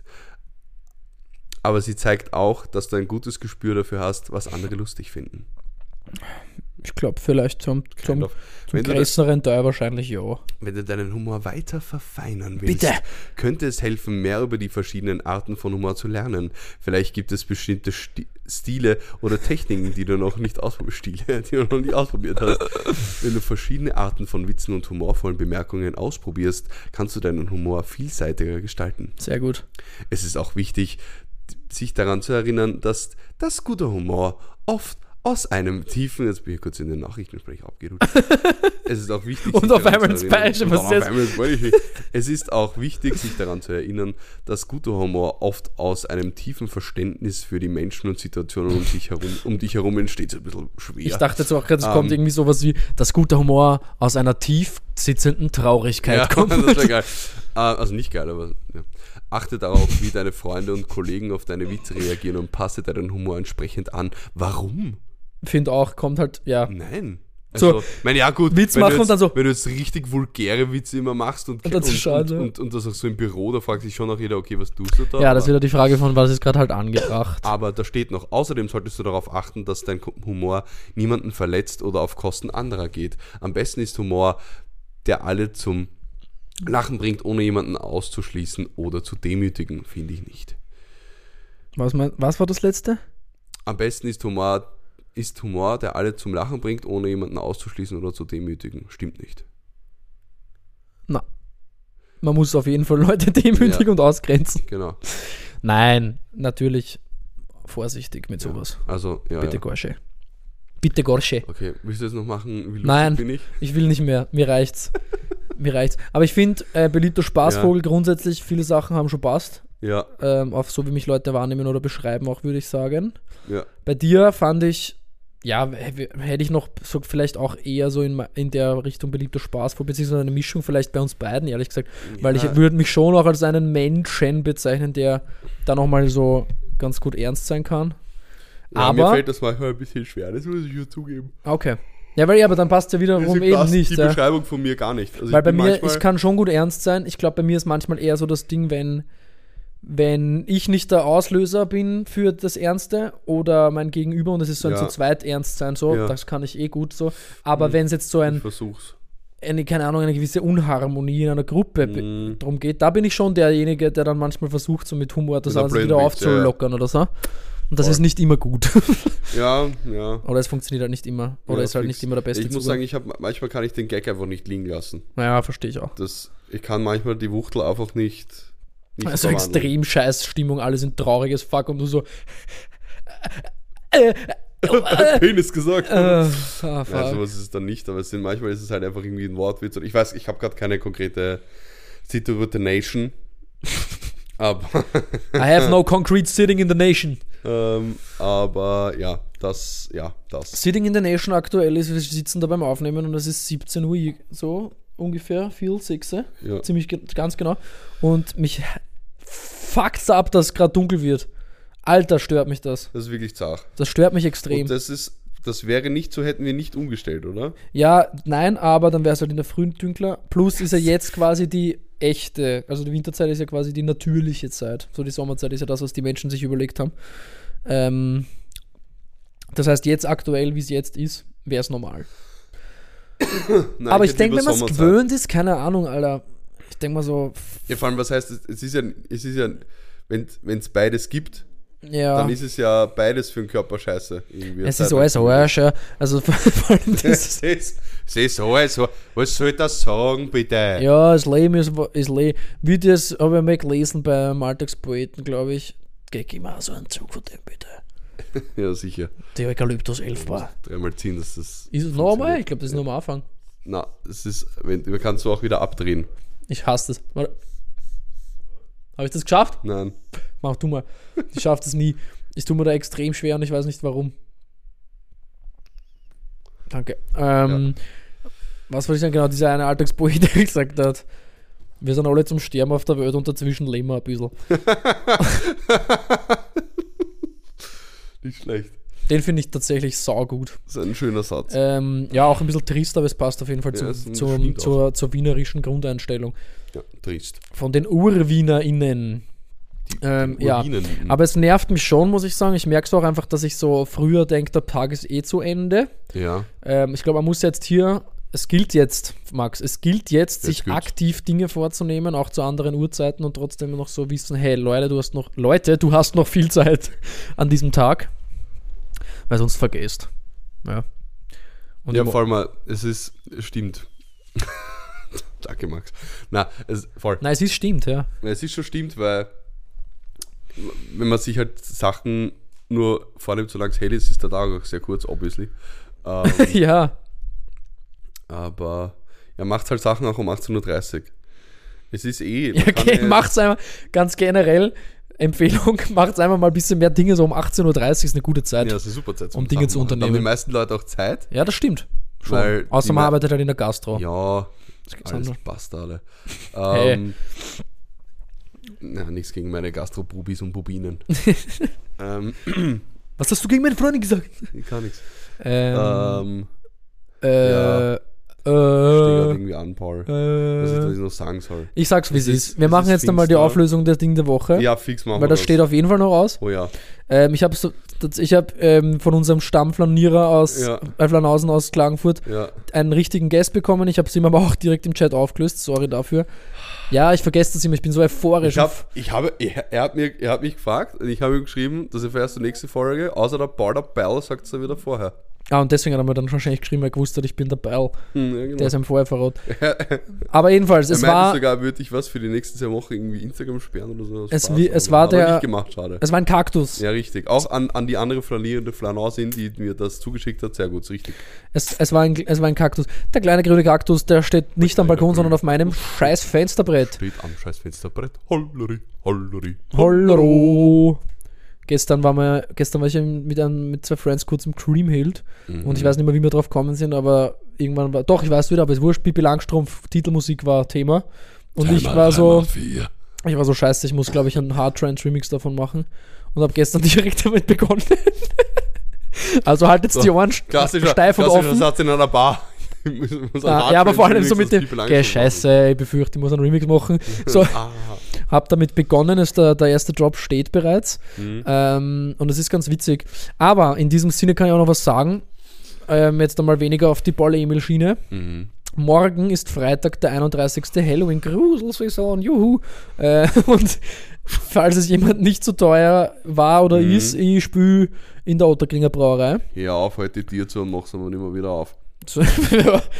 [SPEAKER 2] Aber sie zeigt auch, dass du ein gutes Gespür dafür hast, was andere lustig finden.
[SPEAKER 1] Ich glaube, vielleicht zum größeren Teil wahrscheinlich ja.
[SPEAKER 2] Wenn du deinen Humor weiter verfeinern willst,
[SPEAKER 1] Bitte.
[SPEAKER 2] könnte es helfen, mehr über die verschiedenen Arten von Humor zu lernen. Vielleicht gibt es bestimmte Stile oder Techniken, die du noch nicht ausprobiert hast. Wenn du verschiedene Arten von Witzen und humorvollen Bemerkungen ausprobierst, kannst du deinen Humor vielseitiger gestalten.
[SPEAKER 1] Sehr gut.
[SPEAKER 2] Es ist auch wichtig, sich daran zu erinnern, dass das guter Humor oft aus einem tiefen, jetzt bin ich kurz in den Nachrichtensprech abgerutscht. Es ist auch wichtig,
[SPEAKER 1] und auf einmal ins Bayerische, was
[SPEAKER 2] Es ist auch wichtig, sich daran zu erinnern, dass guter Humor oft aus einem tiefen Verständnis für die Menschen und Situationen um dich herum entsteht. So ein bisschen schwer.
[SPEAKER 1] Ich dachte jetzt auch gerade, es kommt irgendwie sowas wie, dass guter Humor aus einer tief sitzenden Traurigkeit kommt.
[SPEAKER 2] Das wäre geil. Also nicht geil, aber ja. Achte darauf, wie deine Freunde und Kollegen auf deine Witze reagieren und passe deinen Humor entsprechend an. Warum?
[SPEAKER 1] Finde auch, kommt halt, ja.
[SPEAKER 2] Nein.
[SPEAKER 1] So,
[SPEAKER 2] Also, ich meine, ja gut,
[SPEAKER 1] Witz machen und dann so.
[SPEAKER 2] Wenn du jetzt richtig vulgäre Witze immer machst und das auch so im Büro, da fragt sich schon auch jeder, okay, was tust du da?
[SPEAKER 1] Ja, das ist wieder die Frage von, was ist gerade halt angebracht.
[SPEAKER 2] Aber da steht noch, außerdem solltest du darauf achten, dass dein Humor niemanden verletzt oder auf Kosten anderer geht. Am besten ist Humor, der alle zum Lachen bringt, ohne jemanden auszuschließen oder zu demütigen, finde ich nicht.
[SPEAKER 1] Was war das letzte?
[SPEAKER 2] Am besten ist Humor, der alle zum Lachen bringt, ohne jemanden auszuschließen oder zu demütigen. Stimmt nicht.
[SPEAKER 1] Na. Man muss auf jeden Fall Leute demütigen und ausgrenzen.
[SPEAKER 2] Genau.
[SPEAKER 1] Nein, natürlich vorsichtig mit sowas.
[SPEAKER 2] Also, ja.
[SPEAKER 1] Bitte Gorsche. Bitte Gorsche.
[SPEAKER 2] Okay, willst du das noch machen? Wie lustig
[SPEAKER 1] Nein,
[SPEAKER 2] bin ich?
[SPEAKER 1] Ich will nicht mehr. Mir reicht's. Aber ich finde, beliebter Spaßvogel grundsätzlich, viele Sachen haben schon passt.
[SPEAKER 2] Ja.
[SPEAKER 1] Auf so wie mich Leute wahrnehmen oder beschreiben auch, würde ich sagen.
[SPEAKER 2] Ja.
[SPEAKER 1] Bei dir fand ich, ja, hätte ich noch so vielleicht auch eher so in der Richtung beliebter Spaßvogel, beziehungsweise eine Mischung vielleicht bei uns beiden, ehrlich gesagt. Weil ich würde mich schon auch als einen Menschen bezeichnen, der da nochmal so ganz gut ernst sein kann.
[SPEAKER 2] Ja,
[SPEAKER 1] aber
[SPEAKER 2] mir fällt das manchmal ein bisschen schwer, das muss ich ja zugeben.
[SPEAKER 1] Okay. Ja, aber dann passt ja wiederum eben nicht.
[SPEAKER 2] Die Beschreibung von mir gar nicht. Also
[SPEAKER 1] weil bei mir, ich kann schon gut ernst sein. Ich glaube, bei mir ist manchmal eher so das Ding, wenn ich nicht der Auslöser bin für das Ernste oder mein Gegenüber und es ist so ein zu zweit ernst sein, so, das kann ich gut so. Aber wenn es jetzt so eine gewisse Unharmonie in einer Gruppe drum geht, da bin ich schon derjenige, der dann manchmal versucht, so mit Humor das alles wieder aufzulockern oder so. Und das ist nicht immer gut.
[SPEAKER 2] Ja.
[SPEAKER 1] Oder es funktioniert halt nicht immer. Oder ist halt nicht immer der beste
[SPEAKER 2] Ich muss sagen, manchmal kann ich den Gag einfach nicht liegen lassen.
[SPEAKER 1] Ja, verstehe ich auch.
[SPEAKER 2] Ich kann manchmal die Wuchtel einfach nicht nicht
[SPEAKER 1] Also
[SPEAKER 2] verwandeln.
[SPEAKER 1] extrem scheiß Stimmung, alle sind trauriges Fuck und du so.
[SPEAKER 2] Penis gesagt.
[SPEAKER 1] Fuck.
[SPEAKER 2] Also was ist es dann nicht, aber manchmal ist es halt einfach irgendwie ein Wortwitz. Und ich weiß, ich habe gerade keine konkrete Situation, aber,
[SPEAKER 1] I have no concrete sitting in the nation.
[SPEAKER 2] aber ja, das.
[SPEAKER 1] Sitting in the nation aktuell ist, wir sitzen da beim Aufnehmen und es ist 17 Uhr so ungefähr, 6,
[SPEAKER 2] Ja.
[SPEAKER 1] ziemlich ganz genau. Und mich fuckt's ab, dass es gerade dunkel wird. Alter, stört mich das.
[SPEAKER 2] Das ist wirklich zart.
[SPEAKER 1] Das stört mich extrem.
[SPEAKER 2] Und das wäre nicht so, hätten wir nicht umgestellt, oder?
[SPEAKER 1] Ja, nein, aber dann wäre es halt in der Frühen dünkler. Plus ist ja jetzt quasi die echte, also die Winterzeit ist ja quasi die natürliche Zeit. So die Sommerzeit ist ja das, was die Menschen sich überlegt haben. Das heißt, jetzt aktuell, wie es jetzt ist, wäre es normal.
[SPEAKER 2] Nein,
[SPEAKER 1] Aber ich
[SPEAKER 2] hätte
[SPEAKER 1] denke,
[SPEAKER 2] lieber
[SPEAKER 1] wenn man es
[SPEAKER 2] Sommerzeit.
[SPEAKER 1] gewöhnt ist, keine Ahnung, Alter. Ich denke mal so,
[SPEAKER 2] Ja, vor allem, was heißt, es ist ja wenn es beides gibt,
[SPEAKER 1] ja.
[SPEAKER 2] dann ist es ja beides für den Körper scheiße. Irgendwie.
[SPEAKER 1] Es ist alles Arsch, ja. Also vor allem das.
[SPEAKER 2] Es ist alles, was soll das sagen, bitte?
[SPEAKER 1] Ja, das Leben ist Leben. Wie das habe ich mal gelesen beim Alltagspoeten, glaube ich. Geh mal so einen Zug von dem, bitte.
[SPEAKER 2] Ja, sicher.
[SPEAKER 1] Der Eukalyptus 11 war.
[SPEAKER 2] Dreimal ziehen, dass das.
[SPEAKER 1] Ist es normal? Ich glaube, das ist nur am Anfang.
[SPEAKER 2] Na, es ist, man kann so auch wieder abdrehen.
[SPEAKER 1] Ich hasse das. Warte. Habe ich das geschafft?
[SPEAKER 2] Nein.
[SPEAKER 1] Mach du mal. Ich schaffe das nie. Ich tue mir da extrem schwer und ich weiß nicht warum. Danke. Was wollte ich denn genau? Dieser eine Alltagspoet, der gesagt hat, wir sind alle zum Sterben auf der Welt und dazwischen leben wir ein bisschen.
[SPEAKER 2] Nicht schlecht.
[SPEAKER 1] Den finde ich tatsächlich saugut.
[SPEAKER 2] Das ist ein schöner Satz.
[SPEAKER 1] Ja, auch ein bisschen trist, aber es passt auf jeden Fall
[SPEAKER 2] Ja,
[SPEAKER 1] zur wienerischen Grundeinstellung.
[SPEAKER 2] Ja, trist.
[SPEAKER 1] Von den UrwienerInnen. Ja,
[SPEAKER 2] Urinen.
[SPEAKER 1] aber es nervt mich schon, muss ich sagen. Ich merke es auch einfach, dass ich so früher denke, der Tag ist eh zu Ende.
[SPEAKER 2] Ja.
[SPEAKER 1] Ich glaube, man muss jetzt hier, es gilt jetzt, Max, sich
[SPEAKER 2] gut.
[SPEAKER 1] aktiv Dinge vorzunehmen, auch zu anderen Uhrzeiten und trotzdem noch so wissen, hey Leute, du hast noch viel Zeit an diesem Tag, weil sonst vergisst. Ja. Und
[SPEAKER 2] Ja, vor allem, es stimmt. Danke, Max. Voll.
[SPEAKER 1] Nein, es ist stimmt, ja.
[SPEAKER 2] Es ist schon stimmt, weil wenn man sich halt Sachen nur vornimmt, solange es hell ist, ist der Tag auch sehr kurz, obviously.
[SPEAKER 1] Ja.
[SPEAKER 2] Aber ja, macht halt Sachen auch um 18.30 Uhr. Es ist
[SPEAKER 1] Ja, okay, macht's einfach ganz generell. Empfehlung, macht's einfach mal ein bisschen mehr Dinge, so um 18.30 Uhr ist eine gute Zeit.
[SPEAKER 2] Ja, das ist eine super Zeit,
[SPEAKER 1] um Dinge zu
[SPEAKER 2] Sachen machen. Da haben
[SPEAKER 1] unternehmen.
[SPEAKER 2] die meisten Leute auch Zeit.
[SPEAKER 1] Ja, das stimmt. Schon.
[SPEAKER 2] Weil
[SPEAKER 1] Außer
[SPEAKER 2] die
[SPEAKER 1] man arbeitet halt in der Gastro.
[SPEAKER 2] Ja,
[SPEAKER 1] gibt's
[SPEAKER 2] alles
[SPEAKER 1] andere.
[SPEAKER 2] Bastarde.
[SPEAKER 1] Hey.
[SPEAKER 2] Na, nichts gegen meine Gastro-Bubis und Bubinen.
[SPEAKER 1] Was hast du gegen meine Freundin gesagt?
[SPEAKER 2] Ich kann nichts.
[SPEAKER 1] Ja.
[SPEAKER 2] Steht gerade irgendwie an, Paul. Was ich noch sagen soll.
[SPEAKER 1] Ich sag's, wie es ist. Wir
[SPEAKER 2] es
[SPEAKER 1] machen
[SPEAKER 2] ist
[SPEAKER 1] jetzt einmal die
[SPEAKER 2] finster.
[SPEAKER 1] Auflösung der Ding der Woche.
[SPEAKER 2] Ja, fix machen
[SPEAKER 1] weil das steht auf jeden Fall noch aus.
[SPEAKER 2] Oh ja.
[SPEAKER 1] Ich habe von unserem Stammflanierer aus
[SPEAKER 2] Ja.
[SPEAKER 1] Flanausen aus Klagenfurt
[SPEAKER 2] Ja.
[SPEAKER 1] einen richtigen Guest bekommen. Ich habe es ihm aber auch direkt im Chat aufgelöst. Sorry dafür. Ja, ich vergesse das immer. Ich bin so euphorisch.
[SPEAKER 2] Er hat mich gefragt und ich habe ihm geschrieben, dass er für erst die nächste Folge, außer der Paul der Bell, sagt es er wieder vorher.
[SPEAKER 1] Und deswegen hat er mir dann wahrscheinlich geschrieben, weil er gewusst hat, ich bin der Beil.
[SPEAKER 2] Ja, genau.
[SPEAKER 1] Der ist ihm vorher verrot. Aber jedenfalls,
[SPEAKER 2] Er
[SPEAKER 1] es
[SPEAKER 2] meinte
[SPEAKER 1] war
[SPEAKER 2] sogar, würde ich was für die nächsten 2 Wochen irgendwie Instagram sperren oder so.
[SPEAKER 1] Es
[SPEAKER 2] Spaß,
[SPEAKER 1] wie- es
[SPEAKER 2] aber
[SPEAKER 1] war
[SPEAKER 2] hat er
[SPEAKER 1] der-
[SPEAKER 2] nicht gemacht, schade.
[SPEAKER 1] es war ein Kaktus.
[SPEAKER 2] Ja, richtig. Auch an die andere flanierende Flanausin, die mir das zugeschickt hat, sehr gut, richtig.
[SPEAKER 1] Es war ein Kaktus. Der kleine grüne Kaktus, der steht nicht am Balkon, sondern auf meinem scheiß Fensterbrett.
[SPEAKER 2] Steht am scheiß Fensterbrett. Holleri, holleri.
[SPEAKER 1] Hallo. Gestern war ich mit 2 Friends kurz im Cream Hilt und ich weiß nicht mehr, wie wir drauf gekommen sind, aber irgendwann ich weiß wieder, aber es wurscht, Pippi Langstrumpf, Titelmusik war Thema und ich war so scheiße, ich muss glaube ich einen Hard Trance Remix davon machen und habe gestern direkt damit begonnen. Also haltet die Ohren steif und offen.
[SPEAKER 2] Satz in einer Bar.
[SPEAKER 1] Ja, aber vor allem so mit dem Scheiße, ich befürchte, ich muss einen Remix machen. So, hab damit begonnen, der erste Drop steht bereits. Und es ist ganz witzig. Aber in diesem Sinne kann ich auch noch was sagen. Jetzt einmal weniger auf die Paul-Emil-Schiene. Morgen ist Freitag, der 31. Halloween-Gruselsaison, juhu. Und falls es jemand nicht so teuer war oder ist, ich spüle in der Otterkringer Brauerei.
[SPEAKER 2] Hör auf, heute die Tür zu und mach's aber nicht mehr wieder auf.
[SPEAKER 1] So, ja,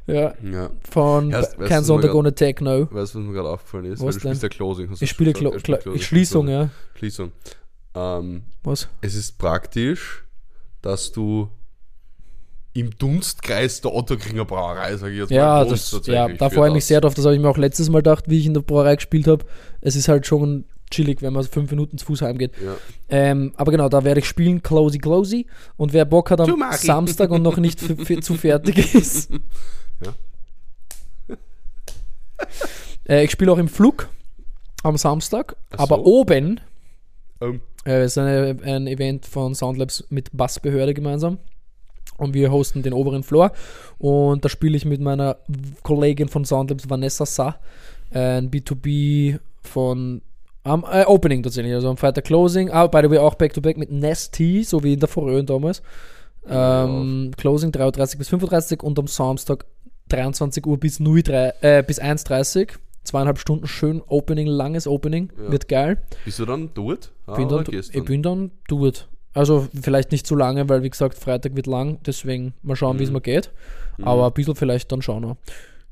[SPEAKER 1] Ja.
[SPEAKER 2] Ja.
[SPEAKER 1] Von
[SPEAKER 2] Weißt
[SPEAKER 1] Kein Sonntag ohne Techno.
[SPEAKER 2] Weißt du, was mir gerade aufgefallen ist?
[SPEAKER 1] Was
[SPEAKER 2] Weil du
[SPEAKER 1] denn?
[SPEAKER 2] spielst ja Closing. Hast du
[SPEAKER 1] Ich spiele
[SPEAKER 2] schon gesagt?
[SPEAKER 1] Schließung, ja.
[SPEAKER 2] Schließung.
[SPEAKER 1] Was?
[SPEAKER 2] Es ist praktisch, dass du im Dunstkreis der Otterkringer Brauerei, sage ich jetzt
[SPEAKER 1] Ja,
[SPEAKER 2] mal,
[SPEAKER 1] da freue ich mich sehr drauf. Das habe ich mir auch letztes Mal gedacht, wie ich in der Brauerei gespielt habe. Es ist halt schon chillig, wenn man 5 Minuten zu Fuß heimgeht.
[SPEAKER 2] Ja.
[SPEAKER 1] Aber genau, da werde ich spielen, Closy. Und wer Bock hat am Samstag und noch nicht zu fertig ist.
[SPEAKER 2] Ja.
[SPEAKER 1] Ich spiele auch im Flug am Samstag,
[SPEAKER 2] Ach
[SPEAKER 1] aber
[SPEAKER 2] so.
[SPEAKER 1] oben
[SPEAKER 2] Ähm,
[SPEAKER 1] ist ein Event von Soundlabs mit Bassbehörde gemeinsam. Und wir hosten den oberen Floor. Und da spiele ich mit meiner Kollegin von Soundlabs, Vanessa Sa, ein B2B von Opening tatsächlich. Also am Freitag Closing. By the way auch Back-to-Back mit Nasty, so wie in der Foröen damals. Closing 3:30 bis 35 und am Samstag 23 Uhr bis 1:30. 2,5 Stunden schön Opening, langes Opening.
[SPEAKER 2] Ja.
[SPEAKER 1] Wird geil.
[SPEAKER 2] bist du dann dort?
[SPEAKER 1] Ich bin dann dort. Also vielleicht nicht so lange, weil wie gesagt, Freitag wird lang, deswegen mal schauen, wie es mir geht. Aber ein bisschen vielleicht dann schauen noch.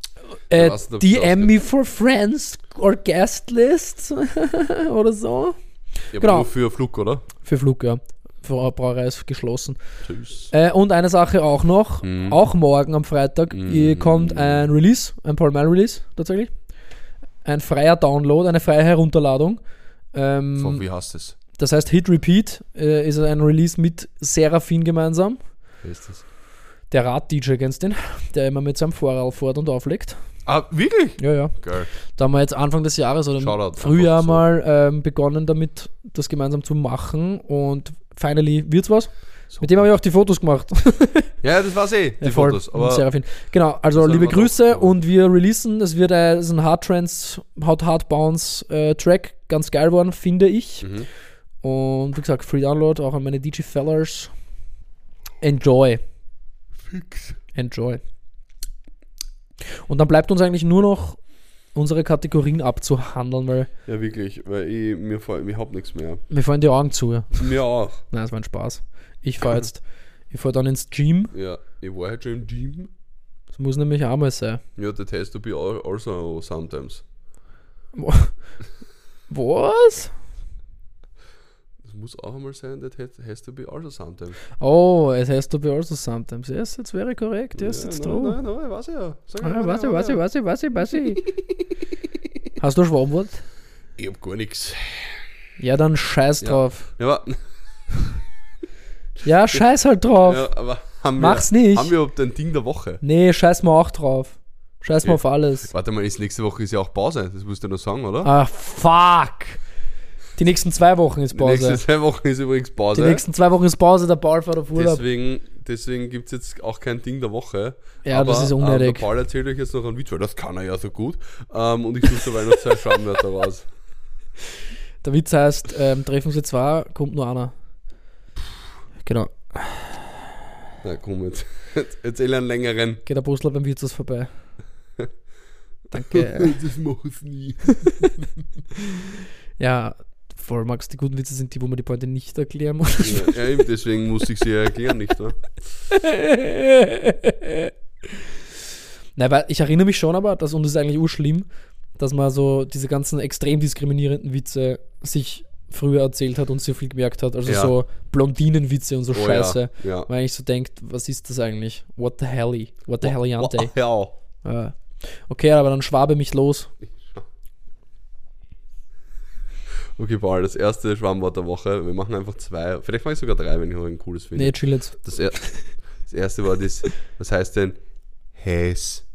[SPEAKER 1] DM me for friends or guest list oder so.
[SPEAKER 2] Ja,
[SPEAKER 1] Genau.
[SPEAKER 2] nur für Flug, oder?
[SPEAKER 1] Für Flug, ja. Für Brauerei ist geschlossen.
[SPEAKER 2] Tschüss.
[SPEAKER 1] Und eine Sache auch noch, auch morgen am Freitag kommt ein Release, ein Paul Mann Release tatsächlich. Ein freier Download, eine freie Herunterladung.
[SPEAKER 2] Wie heißt es?
[SPEAKER 1] Das heißt Hit Repeat ist ein Release mit Seraphin gemeinsam.
[SPEAKER 2] Wer ist das?
[SPEAKER 1] Der Rad-DJ, kennst du den? Der immer mit seinem Vorrad fährt und auflegt.
[SPEAKER 2] Ah, wirklich?
[SPEAKER 1] Ja, ja.
[SPEAKER 2] Geil.
[SPEAKER 1] Da haben wir jetzt Anfang des Jahres oder
[SPEAKER 2] Shoutout,
[SPEAKER 1] im Frühjahr
[SPEAKER 2] einfach so.
[SPEAKER 1] mal begonnen damit, das gemeinsam zu machen und finally wird's was. Mit dem habe ich auch die Fotos gemacht.
[SPEAKER 2] Ja, das war's die
[SPEAKER 1] voll.
[SPEAKER 2] Fotos. Aber
[SPEAKER 1] Seraphin. Genau, also
[SPEAKER 2] Das
[SPEAKER 1] liebe
[SPEAKER 2] haben wir
[SPEAKER 1] Grüße
[SPEAKER 2] noch, aber-
[SPEAKER 1] und wir releasen. Es wird ein Hard Trance, Hard Bounce Track, ganz geil worden, finde ich. Und wie gesagt, Free Download, auch an meine DJ-Fellers. Enjoy.
[SPEAKER 2] fix.
[SPEAKER 1] Enjoy. Und dann bleibt uns eigentlich nur noch unsere Kategorien abzuhandeln, weil
[SPEAKER 2] Ja, wirklich, weil mir hab nichts mehr.
[SPEAKER 1] mir fallen die Augen zu. Ja.
[SPEAKER 2] Mir auch.
[SPEAKER 1] Nein, das war ein Spaß. Ich fahre dann ins Gym.
[SPEAKER 2] Ja, ich war halt schon im Gym.
[SPEAKER 1] Das muss nämlich auch mal sein.
[SPEAKER 2] Ja, that has to be also sometimes.
[SPEAKER 1] Was?
[SPEAKER 2] Das muss auch einmal sein, that has to be also sometimes.
[SPEAKER 1] Oh, it has to be also sometimes. Yes, it's very correct. Yes, it's true.
[SPEAKER 2] Nein, weiß ich ja. Sag
[SPEAKER 1] Was ich. Hast du ein Schwammwort?
[SPEAKER 2] Ich hab gar nichts.
[SPEAKER 1] Ja, dann scheiß drauf.
[SPEAKER 2] Ja, aber,
[SPEAKER 1] Ja, scheiß halt drauf.
[SPEAKER 2] ja, aber
[SPEAKER 1] Mach's nicht.
[SPEAKER 2] Haben wir überhaupt ein Ding der Woche?
[SPEAKER 1] Nee, scheiß mal auch drauf. Scheiß mal
[SPEAKER 2] Ja.
[SPEAKER 1] auf alles.
[SPEAKER 2] Warte mal, nächste Woche ist ja auch Pause. Das musst du noch sagen, oder?
[SPEAKER 1] Ah, fuck. Die nächsten 2 Wochen ist
[SPEAKER 2] Die nächsten
[SPEAKER 1] Pause.
[SPEAKER 2] 2 Wochen ist übrigens Pause.
[SPEAKER 1] Die nächsten 2 Wochen ist Pause, der Paul fährt auf Urlaub.
[SPEAKER 2] Deswegen gibt es jetzt auch kein Ding der Woche.
[SPEAKER 1] Ja,
[SPEAKER 2] aber,
[SPEAKER 1] das ist unnötig.
[SPEAKER 2] Der Paul erzählt euch jetzt noch einen Witz, weil das kann er ja so gut. Und ich suche dabei noch 2 Schwammwörter raus.
[SPEAKER 1] Der Witz heißt, treffen sie 2, kommt nur einer. Genau.
[SPEAKER 2] Na komm, jetzt erzähl einen längeren.
[SPEAKER 1] Geht der Postler beim Wirtshaus vorbei. Danke.
[SPEAKER 2] Das mach ich nie.
[SPEAKER 1] Ja, voll, Max, die guten Witze sind die, wo man die Pointe nicht erklären muss.
[SPEAKER 2] Ja, eben deswegen musste ich sie ja erklären, nicht wahr?
[SPEAKER 1] Nein, weil ich erinnere mich schon aber, und das ist eigentlich urschlimm, dass man so diese ganzen extrem diskriminierenden Witze sich früher erzählt hat und so viel gemerkt hat. Also
[SPEAKER 2] Ja.
[SPEAKER 1] so Blondinenwitze und so
[SPEAKER 2] Oh,
[SPEAKER 1] Scheiße.
[SPEAKER 2] ja.
[SPEAKER 1] Man eigentlich so denkt, was ist das eigentlich? What the hell? What the hell, Jante?
[SPEAKER 2] Ja.
[SPEAKER 1] Okay, aber dann schwabe mich los.
[SPEAKER 2] Okay, Paul, das erste Schwammwort der Woche. Wir machen einfach 2. Vielleicht mache ich sogar 3, wenn ich noch ein cooles finde.
[SPEAKER 1] Nee, chill jetzt.
[SPEAKER 2] Das erste Wort ist, was heißt denn Häs?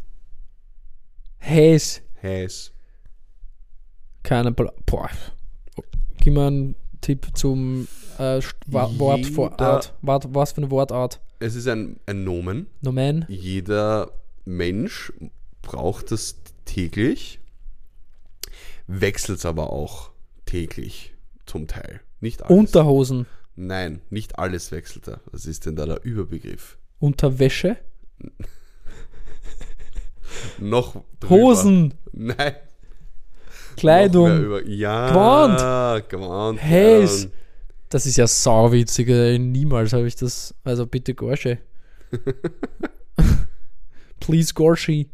[SPEAKER 1] Häs.
[SPEAKER 2] Häs.
[SPEAKER 1] Keine Boah. Gib mir einen Tipp zum Wortart. Was für eine Wortart?
[SPEAKER 2] Es ist ein Nomen.
[SPEAKER 1] Nomen?
[SPEAKER 2] Jeder Mensch braucht es täglich, wechselt es aber auch täglich zum Teil. Nicht alles.
[SPEAKER 1] Unterhosen.
[SPEAKER 2] Nein, nicht alles wechselt er. Was ist denn da der Überbegriff?
[SPEAKER 1] Unterwäsche.
[SPEAKER 2] Noch drüber.
[SPEAKER 1] Hosen.
[SPEAKER 2] Nein.
[SPEAKER 1] Kleidung.
[SPEAKER 2] Noch mehr ja, Gewand.
[SPEAKER 1] Häs.
[SPEAKER 2] Ja.
[SPEAKER 1] Das ist ja sauwitzig. Niemals habe ich das. Also bitte Gorsche. Please Gorshi.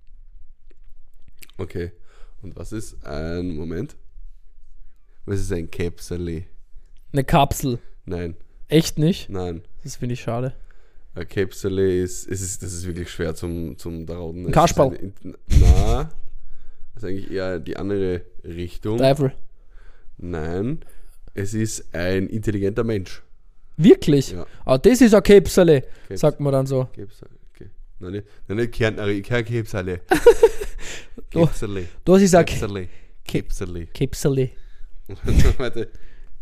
[SPEAKER 2] Okay. Und was ist ein Moment? Was ist ein Käpseli?
[SPEAKER 1] Eine Kapsel.
[SPEAKER 2] Nein.
[SPEAKER 1] Echt nicht?
[SPEAKER 2] Nein.
[SPEAKER 1] Das finde ich schade.
[SPEAKER 2] Ein Käpseli das ist wirklich schwer zum Darauten.
[SPEAKER 1] Ein Kasperl.
[SPEAKER 2] Das ist eigentlich eher die andere Richtung.
[SPEAKER 1] Teufel.
[SPEAKER 2] Nein. Es ist ein intelligenter Mensch.
[SPEAKER 1] Wirklich?
[SPEAKER 2] Ja.
[SPEAKER 1] Ah, das ist ein Käpsele, sagt man dann so.
[SPEAKER 2] Käpseli, okay. Nein, nicht Kärntner, kein Käpseli.
[SPEAKER 1] Oh,
[SPEAKER 2] Käpseli.
[SPEAKER 1] Das ist ein
[SPEAKER 2] Käpseli. Käpseli.
[SPEAKER 1] Käpsele.
[SPEAKER 2] Warte.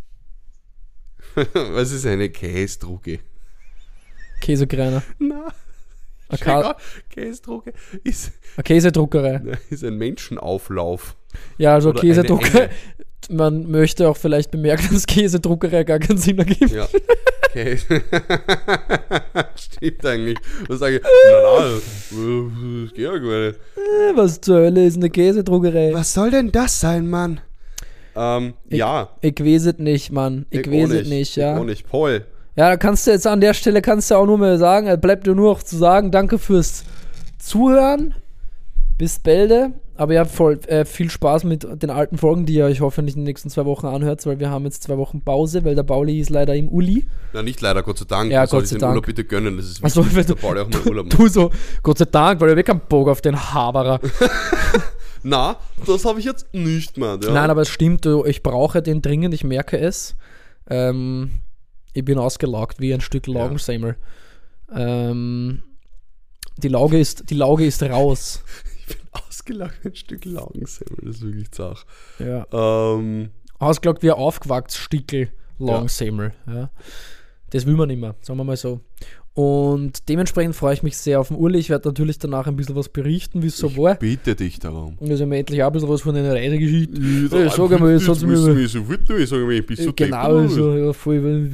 [SPEAKER 2] Was ist eine Käsedrucke?
[SPEAKER 1] Käsekreiner.
[SPEAKER 2] Nein. Käsedrucke ist
[SPEAKER 1] Eine Käsedruckerei.
[SPEAKER 2] ein Menschenauflauf.
[SPEAKER 1] Ja, also
[SPEAKER 2] Oder
[SPEAKER 1] Käsedruckerei. Man möchte auch vielleicht bemerken, dass Käsedruckerei gar keinen Sinn ergibt.
[SPEAKER 2] Ja. Käse. Stimmt eigentlich. Was sage ich? Nein, das geht ja gar nicht.
[SPEAKER 1] Was zur Hölle ist eine Käsedruckerei?
[SPEAKER 2] Was soll denn das sein, Mann? Ja.
[SPEAKER 1] Ich weiß es nicht, Mann. Ich weiß es nicht, ja.
[SPEAKER 2] Ich auch nicht. Paul.
[SPEAKER 1] Ja, da kannst du jetzt an der Stelle auch nur mehr sagen, bleibt dir nur noch zu sagen, danke fürs Zuhören. Bis bald. Aber ihr habt viel Spaß mit den alten Folgen, die ihr euch hoffentlich in den nächsten 2 Wochen anhört, weil wir haben jetzt 2 Wochen Pause, weil der Pauli ist leider im Uli.
[SPEAKER 2] Na, nicht leider, Gott sei Dank.
[SPEAKER 1] Ja,
[SPEAKER 2] soll
[SPEAKER 1] Gott sei
[SPEAKER 2] den
[SPEAKER 1] Dank.
[SPEAKER 2] Urlaub bitte gönnen. Das ist
[SPEAKER 1] Achso,
[SPEAKER 2] wichtig, dass der Pauli auch mal Urlaub macht.
[SPEAKER 1] Du so, Gott sei Dank, weil ich keinen Bock auf den Haberer.
[SPEAKER 2] Na, das habe ich jetzt nicht gemeint. Ja.
[SPEAKER 1] Nein, aber es stimmt, ich brauche den dringend, ich merke es. Ich bin ausgelaugt wie ein Stück Laugensemmel. Die Lauge ist raus.
[SPEAKER 2] Ich bin ausgelaugt wie ein Stück Laugensemmel, das ist wirklich zach.
[SPEAKER 1] Ja. Ausgelaugt wie ein aufgewachstes Stickel Laugensemmel. Ja. Das will man nicht mehr, sagen wir mal so. Und dementsprechend freue ich mich sehr auf den Urli. Ich werde natürlich danach ein bisschen was berichten, wie es so war.
[SPEAKER 2] Bitte dich darum.
[SPEAKER 1] Also mir endlich auch ein bisschen was von einer Reisegeschichte.
[SPEAKER 2] Ich
[SPEAKER 1] sag mal, jetzt hat's mir
[SPEAKER 2] mir so gut, ich sage mal, bist du
[SPEAKER 1] genau, so, ja, voll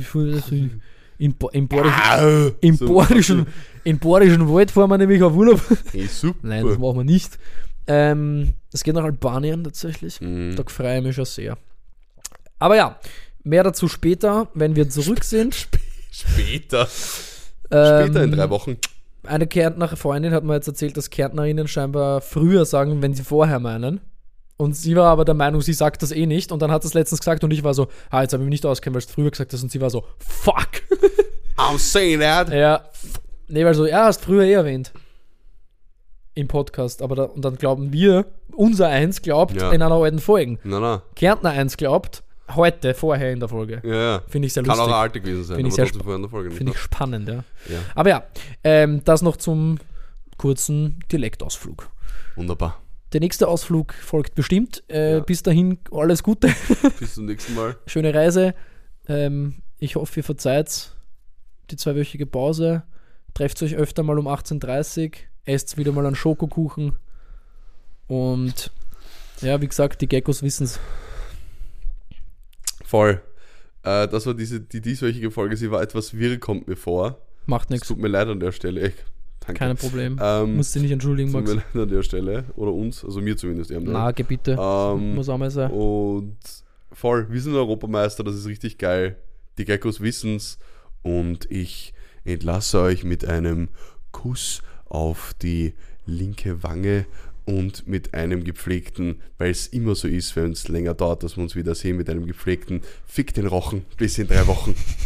[SPEAKER 1] im Badischen Wald fahren wir nämlich auf Urlaub.
[SPEAKER 2] Hey, super.
[SPEAKER 1] Nein, das machen wir nicht. Es geht nach Albanien tatsächlich. Da freue ich mich schon sehr. Aber ja, mehr dazu später, wenn wir zurück sind.
[SPEAKER 2] Später in 3 Wochen.
[SPEAKER 1] Eine Kärntner Freundin hat mir jetzt erzählt, dass Kärntnerinnen scheinbar früher sagen, wenn sie vorher meinen. Und sie war aber der Meinung, sie sagt das eh nicht. Und dann hat es letztens gesagt und ich war so, jetzt habe ich mich nicht auskennen, weil es früher gesagt hast. Und sie war so, fuck.
[SPEAKER 2] I'm saying that.
[SPEAKER 1] Ja. Nee, weil so, hast früher eh erwähnt. Im Podcast. Aber und dann glauben wir, unser Eins glaubt in einer alten Folge.
[SPEAKER 2] Na.
[SPEAKER 1] Kärntner Eins glaubt, heute, vorher in der Folge.
[SPEAKER 2] Ja.
[SPEAKER 1] Finde ich sehr
[SPEAKER 2] Kann
[SPEAKER 1] lustig.
[SPEAKER 2] auch eine alte gewesen sein.
[SPEAKER 1] Finde ich,
[SPEAKER 2] Finde
[SPEAKER 1] ich spannend, ja.
[SPEAKER 2] Ja.
[SPEAKER 1] Aber ja, das noch zum kurzen Dialektausflug.
[SPEAKER 2] Wunderbar.
[SPEAKER 1] Der nächste Ausflug folgt bestimmt. Bis dahin alles Gute.
[SPEAKER 2] Bis zum nächsten Mal.
[SPEAKER 1] Schöne Reise. Ich hoffe, ihr verzeiht die 2-wöchige Pause. Trefft euch öfter mal um 18:30 Uhr. Esst wieder mal einen Schokokuchen. Und ja, wie gesagt, die Geckos wissen's.
[SPEAKER 2] Voll. Das war die dieswöchige Folge. Sie war etwas wirr, kommt mir vor.
[SPEAKER 1] Macht
[SPEAKER 2] Es
[SPEAKER 1] nichts.
[SPEAKER 2] tut mir leid an der Stelle. Echt. Danke.
[SPEAKER 1] Kein Problem.
[SPEAKER 2] Musst
[SPEAKER 1] dich nicht entschuldigen, Max.
[SPEAKER 2] Tut mir leid an der Stelle. Oder uns, also mir zumindest.
[SPEAKER 1] Na, geh bitte. Muss auch mal sein.
[SPEAKER 2] Und voll, wir sind Europameister, das ist richtig geil. Die Geckos wissen's. Und ich entlasse euch mit einem Kuss auf die linke Wange und mit einem gepflegten, weil es immer so ist, wenn es länger dauert, dass wir uns wieder sehen, mit einem gepflegten Fick den Rochen. Bis in 3 Wochen.